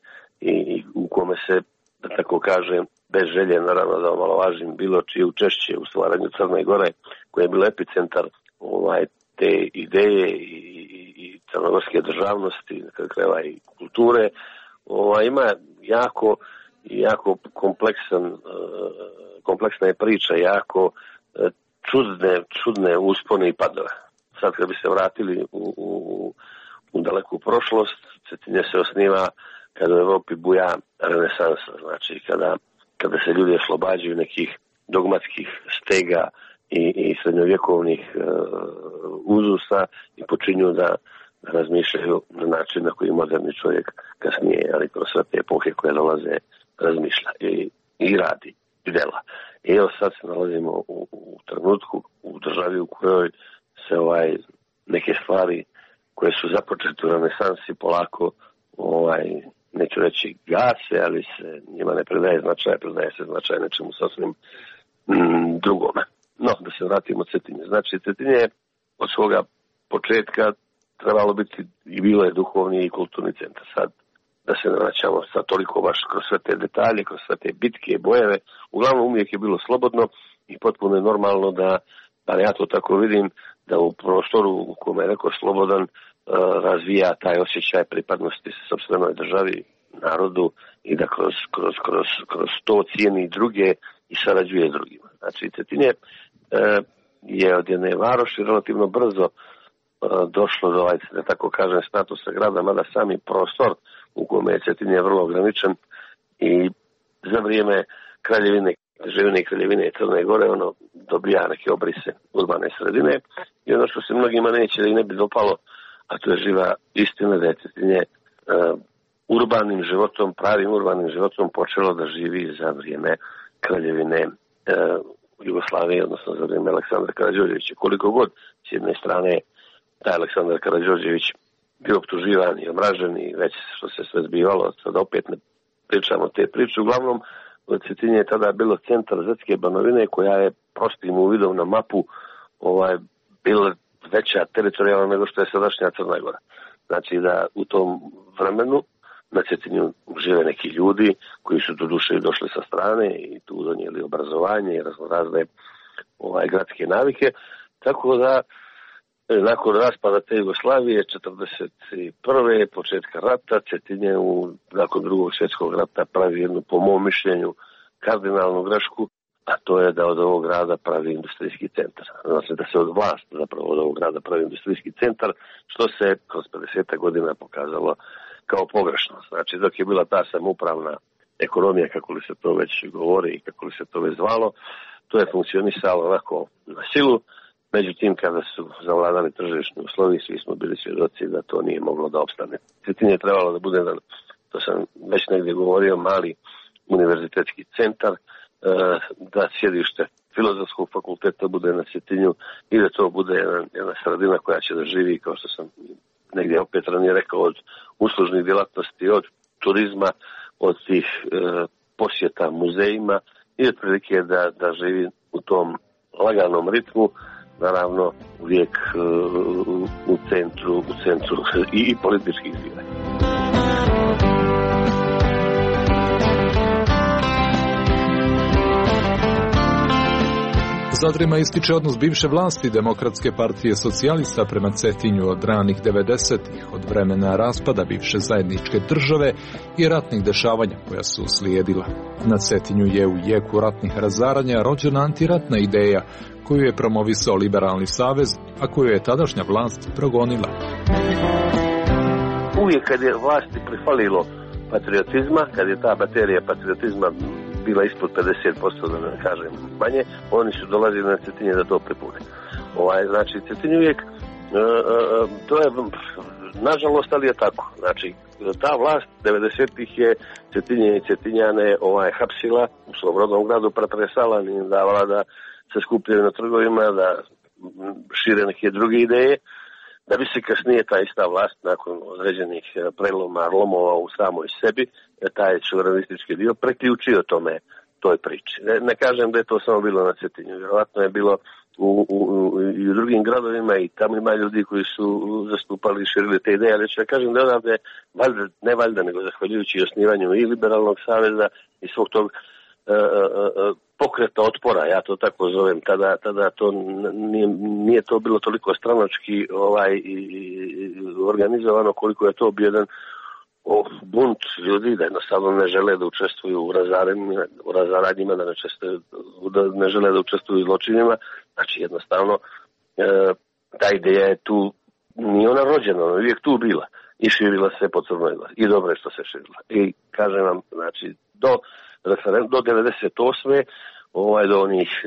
i u kome se, da tako kažem, bez želje, naravno da omalovažim bilo čije učešće u stvaranju Crne Gore, koji je bilo epicentar ovaj, te ideje i, i, i crnogorske državnosti, na kraju i kulture, ovaj, ima jako, jako kompleksan, kompleksna je priča, jako čudne, čudne uspone i padove. Sad kad bi se vratili u, u, u daleku prošlost, Cetinje se osniva kada u Evropi buja renesansa, znači kada, kada se ljudi oslobađaju nekih dogmatskih stega i, i srednjovjekovnih uh, uzusa i počinju da, da razmišljaju na način na koji moderni čovjek kasnije, ali kroz sve te epohe koje dolaze, razmišlja i, i radi i dela. I evo sad se nalazimo u, u trenutku, u državi u kojoj se ovaj neke stvari koje su započete u renesansi polako, ovaj, neću reći gase, ali se njima ne predaje značaj, predaje se značaj nečemu sasvim mm, drugome. No, da se vratimo Cetinje. Znači, Cetinje je od svoga početka trebalo biti i bilo je duhovni i kulturni centar. Sad, da se ne vraćamo sad toliko baš kroz sve te detalje, kroz sve te bitke, bojeve, uglavnom uvijek je bilo slobodno i potpuno je normalno da, da ja to tako vidim, da u prostoru u kome je rekao slobodan, razvija taj osjećaj pripadnosti sopstvenoj državi, narodu i da kroz, kroz, kroz, kroz to cijeni druge i sarađuje s drugima. Znači, Cetinje e, je od jedne varoši relativno brzo e, došlo do, ovaj, da tako kažem, statusa grada, mada sami prostor u kome je Cetinje vrlo ograničen i za vrijeme kraljevine, Živine i kraljevine Crne Gore, ono dobija neke obrise urbane sredine i ono što se mnogima neće i ne bi dopalo, a to je živa istina da je Cetinje uh, urbanim životom, pravim urbanim životom počelo da živi za vrijeme kraljevine uh, Jugoslavije, odnosno za vrijeme Aleksandra Karađorđevića. Koliko god s jedne strane taj Aleksandar Karađorđević bio optuživan i omražen i već što se sve zbivalo, sad opet ne pričamo te priče. Uglavnom, Cetinje je tada bilo centar Zetske Banovine koja je prostim uvidom na mapu ovaj, bila veća teritorijalna nego što je sadašnja Crna Gora. Znači da u tom vremenu na Cetinju žive neki ljudi koji su do duše došli sa strane i tu donijeli obrazovanje i razne ovaj, gradske navike. Tako da nakon raspada te Jugoslavije četrdeset prve početka rata, Cetinje u, nakon drugog svjetskog rata pravi jednu, po mom mišljenju, kardinalnu grešku, a to je da od ovog grada pravi industrijski centar. Znači da se od vlast zapravo od ovog grada pravi industrijski centar, što se kroz pedeset godina pokazalo kao pogrešno. Znači dok je bila ta samoupravna ekonomija, kako li se to već govori i kako li se to već zvalo, to je funkcionisalo onako na silu. Međutim, kada su zavladali tržišni uslovi, svi smo bili svjedoci da to nije moglo da opstane. Cetinje je trebalo da bude, to sam već negdje govorio, mali univerzitetski centar, da sjedište Filozofskog fakulteta bude na Cetinju i da to bude jedna, jedna sredina koja će da živi, kao što sam negdje opet ranije rekao, od uslužnih djelatnosti, od turizma, od tih e, posjeta muzejima i otprilike da, da živi u tom laganom ritmu, naravno uvijek e, u centru, u centru i, i političkih zbivanja. Zadrema ističe odnos bivše vlasti Demokratske partije socijalista prema Cetinju od ranih devedesetih, od vremena raspada bivše zajedničke države i ratnih dešavanja koja su slijedila. Na Cetinju je u jeku ratnih razaranja rođena antiratna ideja koju je promovisao Liberalni savez, a koju je tadašnja vlast progonila. Uvijek kad je vlasti prifalilo patriotizma, kad je ta baterija patriotizma bila ispod pedeset posto, da ne kažem manje, oni su dolazili na Cetinje da to pripune. Ovaj, znači, Cetinje uvijek, e, e, to je, nažalost, ali je tako. Znači, ta vlast devedesetih je Cetinje i Cetinjane ovaj, hapsila u svom rodnom gradu, pretresala, im davala da se skupljaju na trgovima, da šire neke druge ideje, da bi se kasnije ta ista vlast nakon određenih preloma, lomova u samoj sebi, taj suverenistički dio preključio tome, toj priči. Ne, ne kažem da je to samo bilo na Cetinju, vjerovatno je bilo u, u, i u drugim gradovima i tamo ima ljudi koji su zastupali i širili te ideje, ali ću ja kažem da odavde, valjda, ne valjda, nego zahvaljujući osnivanju i Liberalnog saveza i svog tog uh, uh, pokreta otpora, ja to tako zovem, tada, tada to nije, nije to bilo toliko stranački ovaj, i, i organizovano koliko je to bio jedan o, bunt ljudi da jednostavno ne žele da učestvuju u razaranjima, u razaranjima da, ne čestuju, da ne žele da učestvuju u zločinima. Znači jednostavno e, ta ideja je tu, nije ona rođena, ona je uvijek tu bila i širila se po Crnoj Gori i dobro je što se širila. I kažem vam, znači do, do devedeset osme ovaj, do onih e,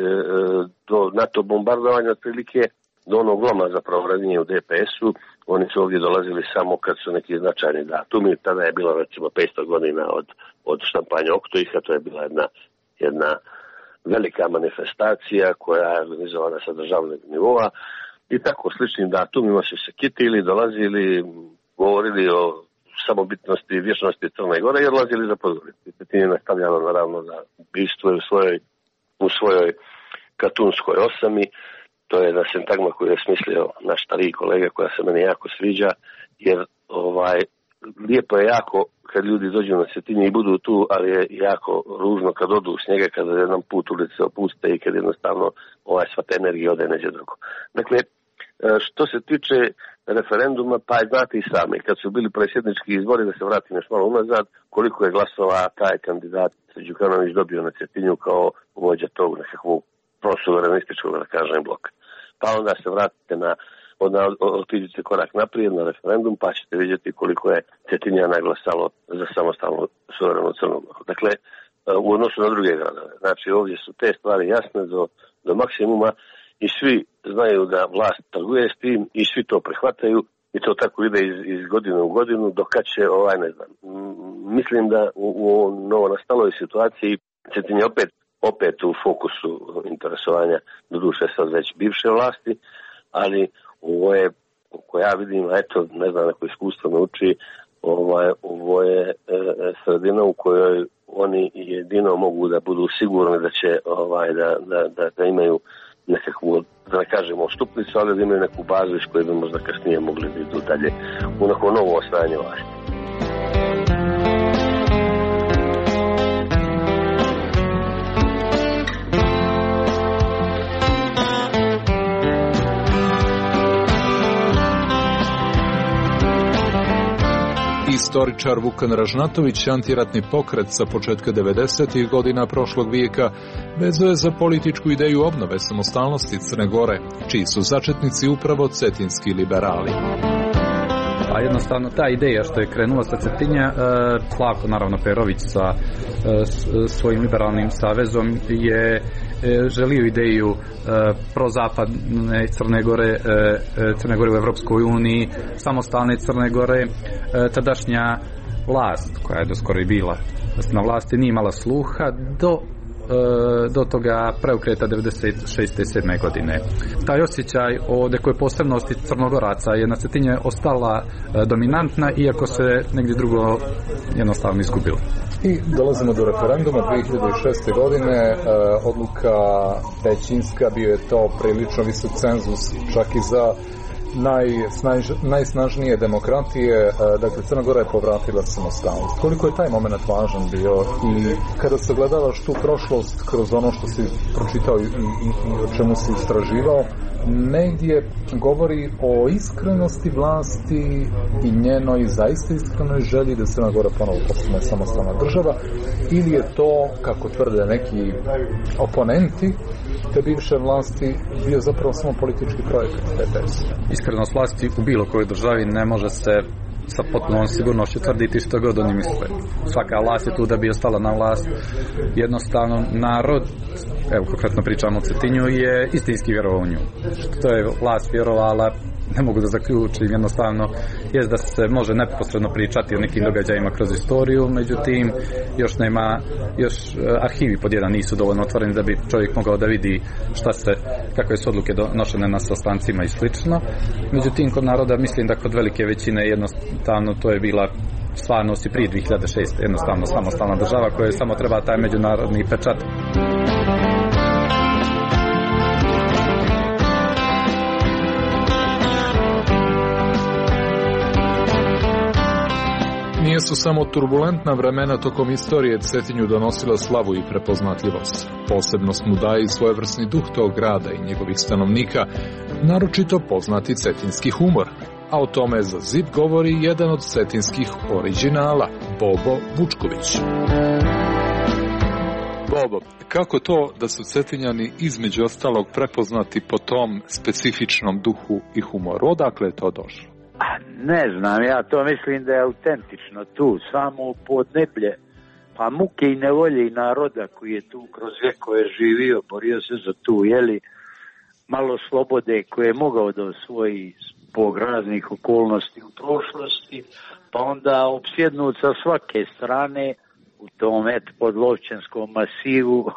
do NATO bombardovanja otprilike, do onog loma zapravo radnije u D P S-u, oni su ovdje dolazili samo kad su neki značajni datumi. Tada je bilo recimo petsto godina od, od štampanja Oktoiha, to je bila jedna, jedna velika manifestacija koja je organizovana sa državnog nivoa i tako sličnim datumima su se kitili, dolazili, govorili o samobitnosti i vječnosti Crne Gore i odlazili za Podgoricu. Cetinje je nastavljalo naravno za ubistvo u svojoj, u svojoj katunskoj osami. To je jedna sintagma koju je smislio naš stariji kolega koja se meni jako sviđa, jer ovaj, lijepo je jako kad ljudi dođu na Cetinje i budu tu, ali je jako ružno kad odu u snijega, kada jedan put ulice opuste i kad jednostavno ovaj sva energija ode neđe drugo. Dakle, što se tiče referenduma, pa znate i sami, kad su bili predsjednički izbori, da se vratim još malo unazad, koliko je glasova taj kandidat Đukanović dobio na Cetinju kao vođa tog nekakvog prosuverenističkog, da kažem, bloka. Pa onda se vratite na, otiđite korak naprijed na referendum, pa ćete vidjeti koliko je Cetinjana glasalo za samostalnu suverenu Crnu Goru. Dakle, u odnosu na druge gradove. Znači, ovdje su te stvari jasne do, do maksimuma i svi znaju da vlast trguje s tim i svi to prihvataju i to tako ide iz, iz godine u godinu, dok kad će, ovaj, ne znam, mislim da u, u novo nastaloj situaciji Cetinje opet opet u fokusu interesovanja, doduše sad već bivše vlasti, ali ovo je, ako ja vidim, eto, ne znam, neko iskustvo me uči, ovaj, ovo je e, sredina u kojoj oni jedino mogu da budu sigurni da će, ovaj, da, da, da, da imaju nekakvu, da ne kažemo stupnicu, ali da imaju neku bazu iz koje bi možda kasnije mogli da idu dalje u neko novo osvajanje vlasti. Istoričar Vukan Ražnatović, antiratni pokret sa početka devedesetih godina prošlog vijeka, vezuje za političku ideju obnove samostalnosti Crne Gore, čiji su začetnici upravo cetinski liberali. A jednostavno ta ideja što je krenula sa Cetinja, Slavko naravno Perović sa svojim liberalnim savezom je želio ideju prozapadne Crne Gore, Crne Gore u Evropskoj uniji, samostalne Crne Gore. Tadašnja vlast, koja je doskoro i bila na vlasti, nije imala sluha do do toga preokreta devedeset šeste sedme godine. Taj osjećaj o nekoj posebnosti Crnogoraca je na Cetinje ostala dominantna, iako se negdje drugo jednostavno izgubilo. I dolazimo do referenduma dvije hiljade šeste godine, odluka većinska, bio je to prilično visok cenzus čak i za Najsnaž, najsnažnije demokratije, dakle Crna Gora je povratila samostalnost. Koliko je taj moment važan bio i kada se gledavaš tu prošlost kroz ono što si pročitao i, i, i o čemu si istraživao, negdje govori o iskrenosti vlasti i njenoj zaista iskrenoj želji da Crna Gora ponovo postane samostalna država, ili je to, kako tvrde neki oponenti te bivše vlasti, bio zapravo samo politički projekt D P S. Iskrenost vlasti u bilo kojoj državi ne može se sa potpunom sigurnošću tvrditi što god oni misle. Svaka vlast je tu da bi ostala na vlast. Jednostavno narod, evo konkretno pričamo o Cetinju, je istinski vjerovao u nju. Što je vlast vjerovala, ne mogu da zaključim, jednostavno jest da se može neposredno pričati o nekim događajima kroz istoriju, međutim još nema, još arhivi pod jedan nisu dovoljno otvoreni da bi čovjek mogao da vidi šta se, kakve su odluke donošene na sastancima i slično. Međutim kod naroda mislim da kod velike većine jednostavno to je bila stvarnost i prije dvije hiljade šeste. jednostavno samostalna država koja samo treba taj međunarodni pečat. su samo turbulentna vremena tokom istorije Cetinju donosila slavu i prepoznatljivost. Posebnost mu daje i svojevrsni duh tog grada i njegovih stanovnika, naročito poznati cetinski humor. A o tome za zid govori jedan od cetinskih originala, Bobo Vučković. Bobo, kako to da su Cetinjani između ostalog prepoznati po tom specifičnom duhu i humoru? Odakle je to došlo? Ne znam, ja to mislim da je autentično tu, samo podneblje, pa muke i nevolje i naroda koji je tu kroz vjekove živio, borio se za tu, jeli, malo slobode koje je mogao da osvoji zbog raznih okolnosti u prošlosti, pa onda opsjednut sa svake strane u tom et podlovčenskom masivu,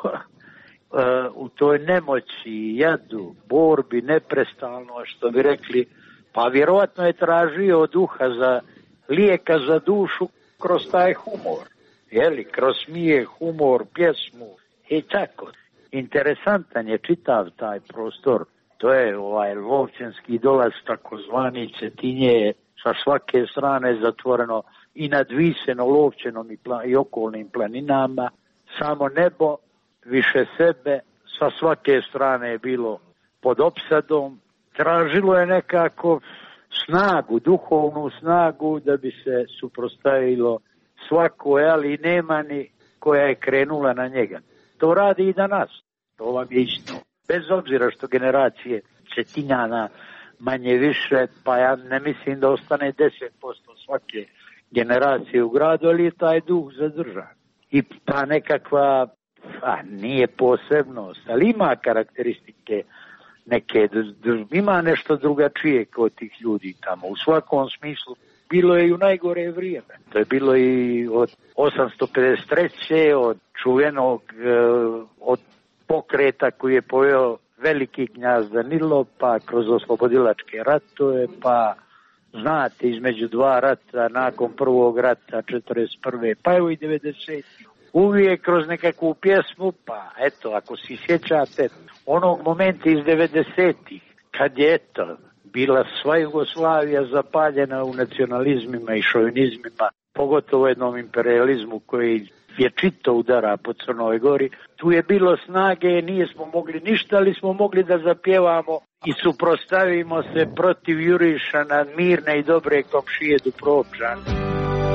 u toj nemoći, jadu, borbi, neprestalno, što bi rekli, pa vjerojatno je tražio duha za lijeka za dušu kroz taj humor, jeli, kroz smije, humor, pjesmu i tako. Interesantan je čitav taj prostor, to je ovaj lovčanski dolaz takozvani Cetinje sa svake strane zatvoreno i nadviseno lovčenom i, plan, i okolnim planinama, samo nebo, više sebe, sa svake strane je bilo pod opsadom. Tražilo je nekako snagu, duhovnu snagu da bi se suprotstavilo svako, ali nema ni koja je krenula na njega. To radi i danas, to vam je isto. Bez obzira što generacije Cetinjana manje više, pa ja ne mislim da ostane deset posto svake generacije u gradu, ali je taj duh zadržan. I pa nekakva, a nije posebnost, ali ima karakteristike neke, ima nešto drugačije kod tih ljudi tamo. U svakom smislu, bilo je i u najgore vrijeme. To je bilo i od osamsto pedeset treće od čuvenog, od pokreta koji je poveo veliki knjaz Danilo, pa kroz oslobodilačke ratove, pa znate, između dva rata, nakon prvog rata četrdeset prve pa evo i devedeset uvijek kroz nekakvu pjesmu, pa eto, ako si sjećate onog momenta iz devedesetih kad je eto bila sva Jugoslavija zapaljena u nacionalizmima i šovinizmima, pogotovo jednom imperializmu koji je čito udara po Crnoj Gori. Tu je bilo snage, nije smo mogli ništa, ali smo mogli da zapjevamo i suprotstavimo se protiv juriša na mirne i dobre komšije Dubrovčane.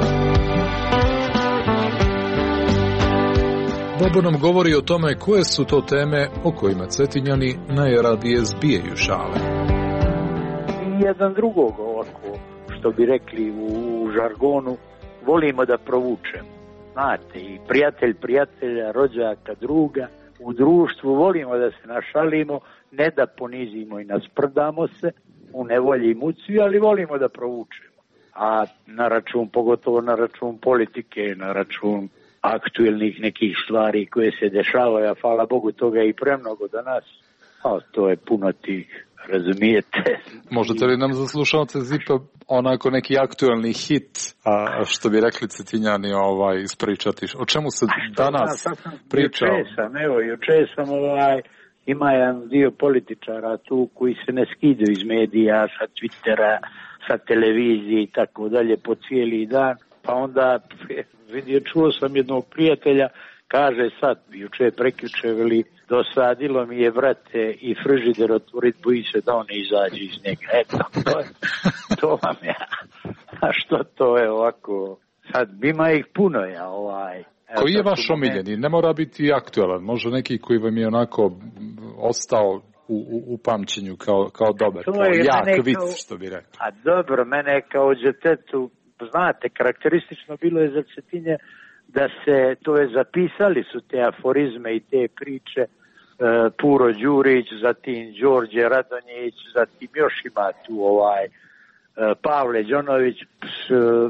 Bobo nam govori o tome koje su to teme o kojima Cetinjani najradije zbijaju šale. Jedan drugog ovako, što bi rekli u žargonu, volimo da provučemo. Znate, i prijatelj prijatelja, rođaka, druga, u društvu volimo da se našalimo, ne da ponizimo i nasprdamo se u nevolji i muci, ali volimo da provučemo. A na račun, pogotovo na račun politike, na račun aktuelnih nekih stvari koje se dešavaju, a hvala Bogu toga i premnogo danas, a to je puno tih, razumijete. Možete li nam za slušalce Zipa onako neki aktuelni hit, a što bi rekli Cetinjani, ovaj, ispričati? O čemu se danas priča? Juče sam, evo, juče sam, ovaj, ima jedan dio političara tu koji se ne skidaju iz medija, sa Twittera, sa televizije i tako dalje po cijeli dan, pa onda vidio, čuo sam jednog prijatelja, kaže sad, juče prekjuče, veli, dosadilo mi je, brate, i frižider otvorit, boji se da on ne izađe iz njega. Eto, to, je, to vam ja. A što to je ovako? Sad, ima ih puno, ja, ovaj. Evo, koji je vaš omiljeni? Ne mora biti aktualan, može neki koji vam je onako ostao u, u, u pamćenju kao, kao dobar, kao jak vic, kao, što bi rekao. A dobro, mene kao džetetu, znate, karakteristično bilo je za Cetinje da se, to je zapisali su te aforizme i te priče, e, Puro Đurić, zatim Đorđe Radonjić, zatim još ima tu ovaj e, Pavle Đonović, ps,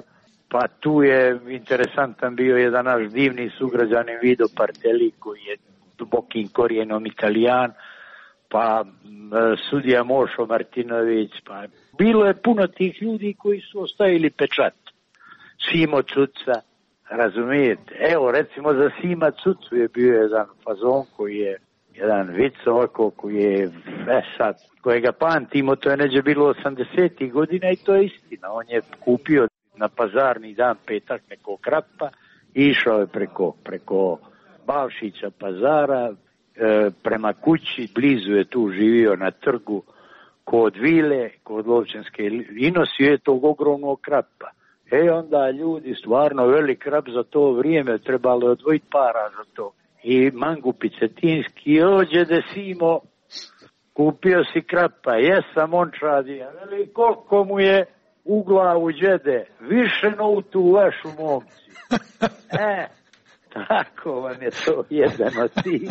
pa tu je interesantan bio jedan naš divni sugrađanin Vido Parteli koji je dubokim korijenom Italijan, pa e, sudija Mošo Martinović, pa bilo je puno tih ljudi koji su ostavili pečat. Simo Cuca, razumijete? Evo, recimo za Sima Cucu je bio jedan fazon koji je, jedan vic ovako koji je, e sad, kojega pamtimo, to je neđe bilo osamdesetih godina i to je istina. On je kupio na pazarni dan petak nekog krapa i išao je preko, preko Bavšića pazara e, prema kući, blizu je tu živio na trgu kod vile, kod Lovćanske i nosio je tog ogromnog krapa. E onda ljudi, stvarno velik krap za to vrijeme, trebalo je odvojiti para za to. I Mangupi Cetinski, ođe de Simo, kupio si krapa, jesam on čadija, veli koliko mu je u glavu džede, više no u tu vašu momci. E, tako vam je to jedan od tih.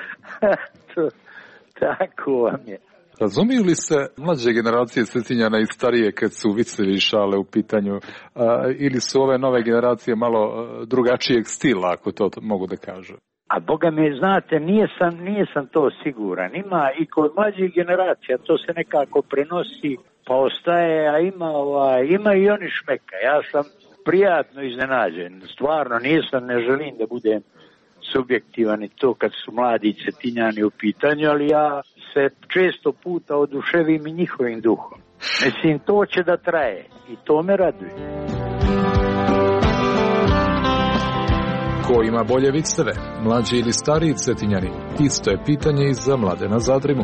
Tako vam je. Razumiju li se mlađe generacije Cetinjana i starije kad su vicevi i šale u pitanju, a, ili su ove nove generacije malo a, drugačijeg stila, ako to mogu da kažu? A boga mi, znate, nije sam, nije sam to siguran. Ima i kod mlađih generacija, to se nekako prenosi, pa ostaje, a ima, ovaj, ima i oni šmeka. Ja sam prijatno iznenađen. Stvarno nisam, ne želim da budem subjektivan i to kad su mladi Cetinjani u pitanju, ali ja se često puta oduševim i njihovim duhom. Mislim, to će da traje i to me raduje. Ko ima bolje viceve, mlađi ili stariji Cetinjani? Isto je pitanje i za Mladena Zadrimu.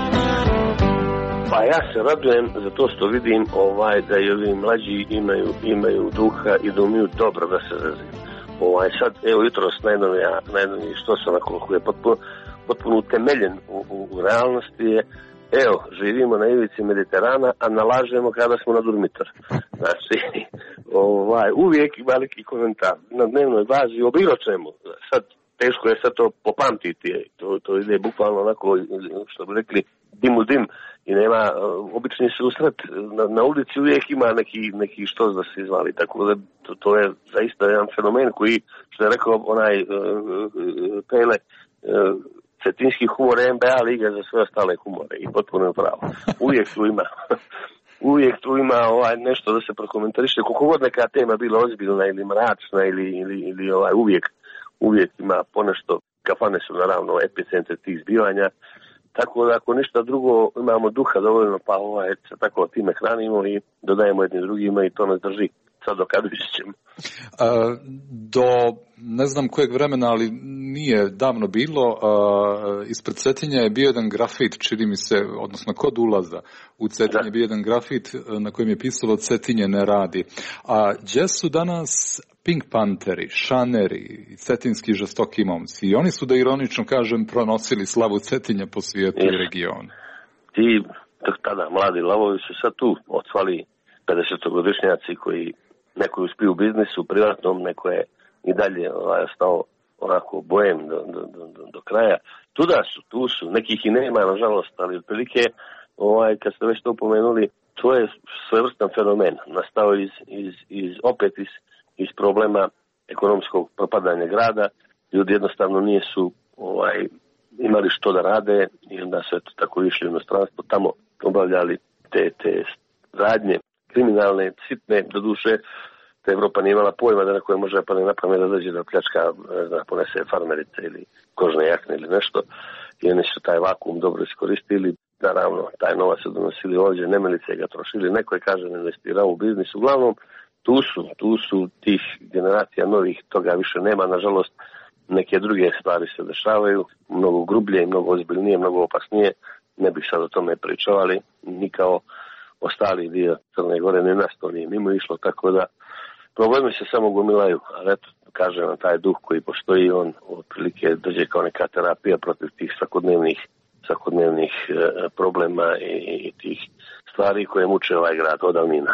Pa ja se radujem za to što vidim ovaj, da i ovi mlađi imaju, imaju duha i da umiju dobro da se razviju. Ovaj, sad, evo jutros najnoviji što sam onako je potpuno, potpuno utemeljen u, u, u realnosti je, evo, živimo na ivici Mediterana, a nalažemo kada smo na Durmitor. Znači, ovaj, uvijek veliki komentar na dnevnoj bazi o bilo čemu. Sad, teško je sad to popamtiti, to, to ide bukvalno onako, što bi rekli, dim u dim i nema obični susret. Na, na ulici uvijek ima neki, neki štos da se izvali, tako da to, to je zaista jedan fenomen koji, što je rekao onaj uh, uh, Pele, uh, cetinski humor je N B A liga za sve ostale humore i potpuno je pravo. Uvijek tu ima uvijek tu ima ovaj, nešto da se prokomentariše, koliko god neka tema bila ozbiljna ili mračna ili, ili, ili ovaj, uvijek, uvijek ima ponešto. Kafane su naravno epicentre tih zbivanja, tako da ako ništa drugo imamo duha dovoljno, pa ovaj, se tako time hranimo i dodajemo jednim drugima i to nas drži. Sad do kada ćemo. Do ne znam kojeg vremena, ali nije davno bilo, a, ispred Cetinja je bio jedan grafit, čini mi se, odnosno kod ulaza u Cetinje je bio jedan grafit na kojem je pisalo Cetinje ne radi. A gdje su danas Pink Pantheri, Šaneri, cetinski žestoki momci? I oni su, da ironično kažem, pronosili slavu Cetinja po svijetu yes. i regionu. Ti tada mladi lavovi su sad tu odsvali pedesetogodišnjaci koji neko je uspio u biznisu, privatnom, neko je i dalje ovaj, ostao onako bojem do, do, do, do kraja. Tuda su, tu su, nekih i nema, nažalost, ali otprilike, ovaj, kad ste već to pomenuli, to je svojevrstan fenomen. Nastao iz, iz, iz, opet iz, iz problema ekonomskog propadanja grada. Ljudi jednostavno nisu ovaj, imali što da rade i onda su eto tako išli u inostranstvo, tamo obavljali te, te radnje kriminalne, sitne, do duše, te Evropa nije imala pojma da neko je može pa ne napamet da dođe da pljačka, ne znam, ponese farmerice ili kožne jakne ili nešto. I oni su taj vakuum dobro iskoristili. Naravno, taj novac su donosili ovdje, nemilice ga trošili, neko je, kažem, investirao u biznis. Uglavnom, tu su, tu su tih generacija novih, toga više nema. Nažalost, neke druge stvari se dešavaju, mnogo grublje, mnogo ozbiljnije, mnogo opasnije. Ne bih sad o tome pričavali, ni kao ostali dio Crne Gore, ni nas to nije mimo išlo, tako da problemi se samo gomilaju, ali eto, kažem vam, taj duh koji postoji, on otprilike dođe kao neka terapija protiv tih svakodnevnih, svakodnevnih e, problema i, i tih stvari koje muče ovaj grad od davnina.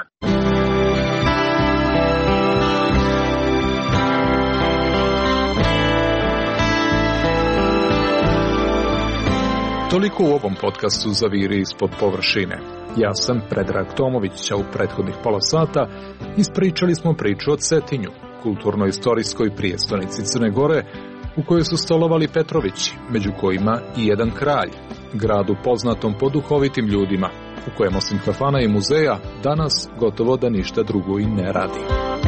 Toliko u ovom podcastu Zaviri ispod površine. Ja sam Predrag Tomović, a u prethodnih pola sata ispričali smo priču o Cetinju, kulturno-istorijskoj prijestonici Crne Gore, u kojoj su stolovali Petrovići, među kojima i jedan kralj, gradu poznatom po duhovitim ljudima, u kojem osim kafana i muzeja danas gotovo da ništa drugo i ne radi.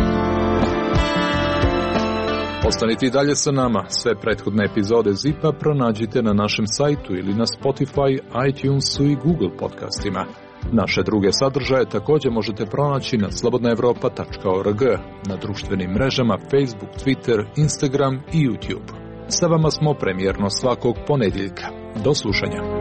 Ostanite i dalje sa nama. Sve prethodne epizode Zipa pronađite na našem sajtu ili na Spotify, iTunesu i Google podcastima. Naše druge sadržaje također možete pronaći na slobodna evropa tačka org, na društvenim mrežama Facebook, Twitter, Instagram i YouTube. Sa vama smo premijerno svakog ponedjeljka. Do slušanja.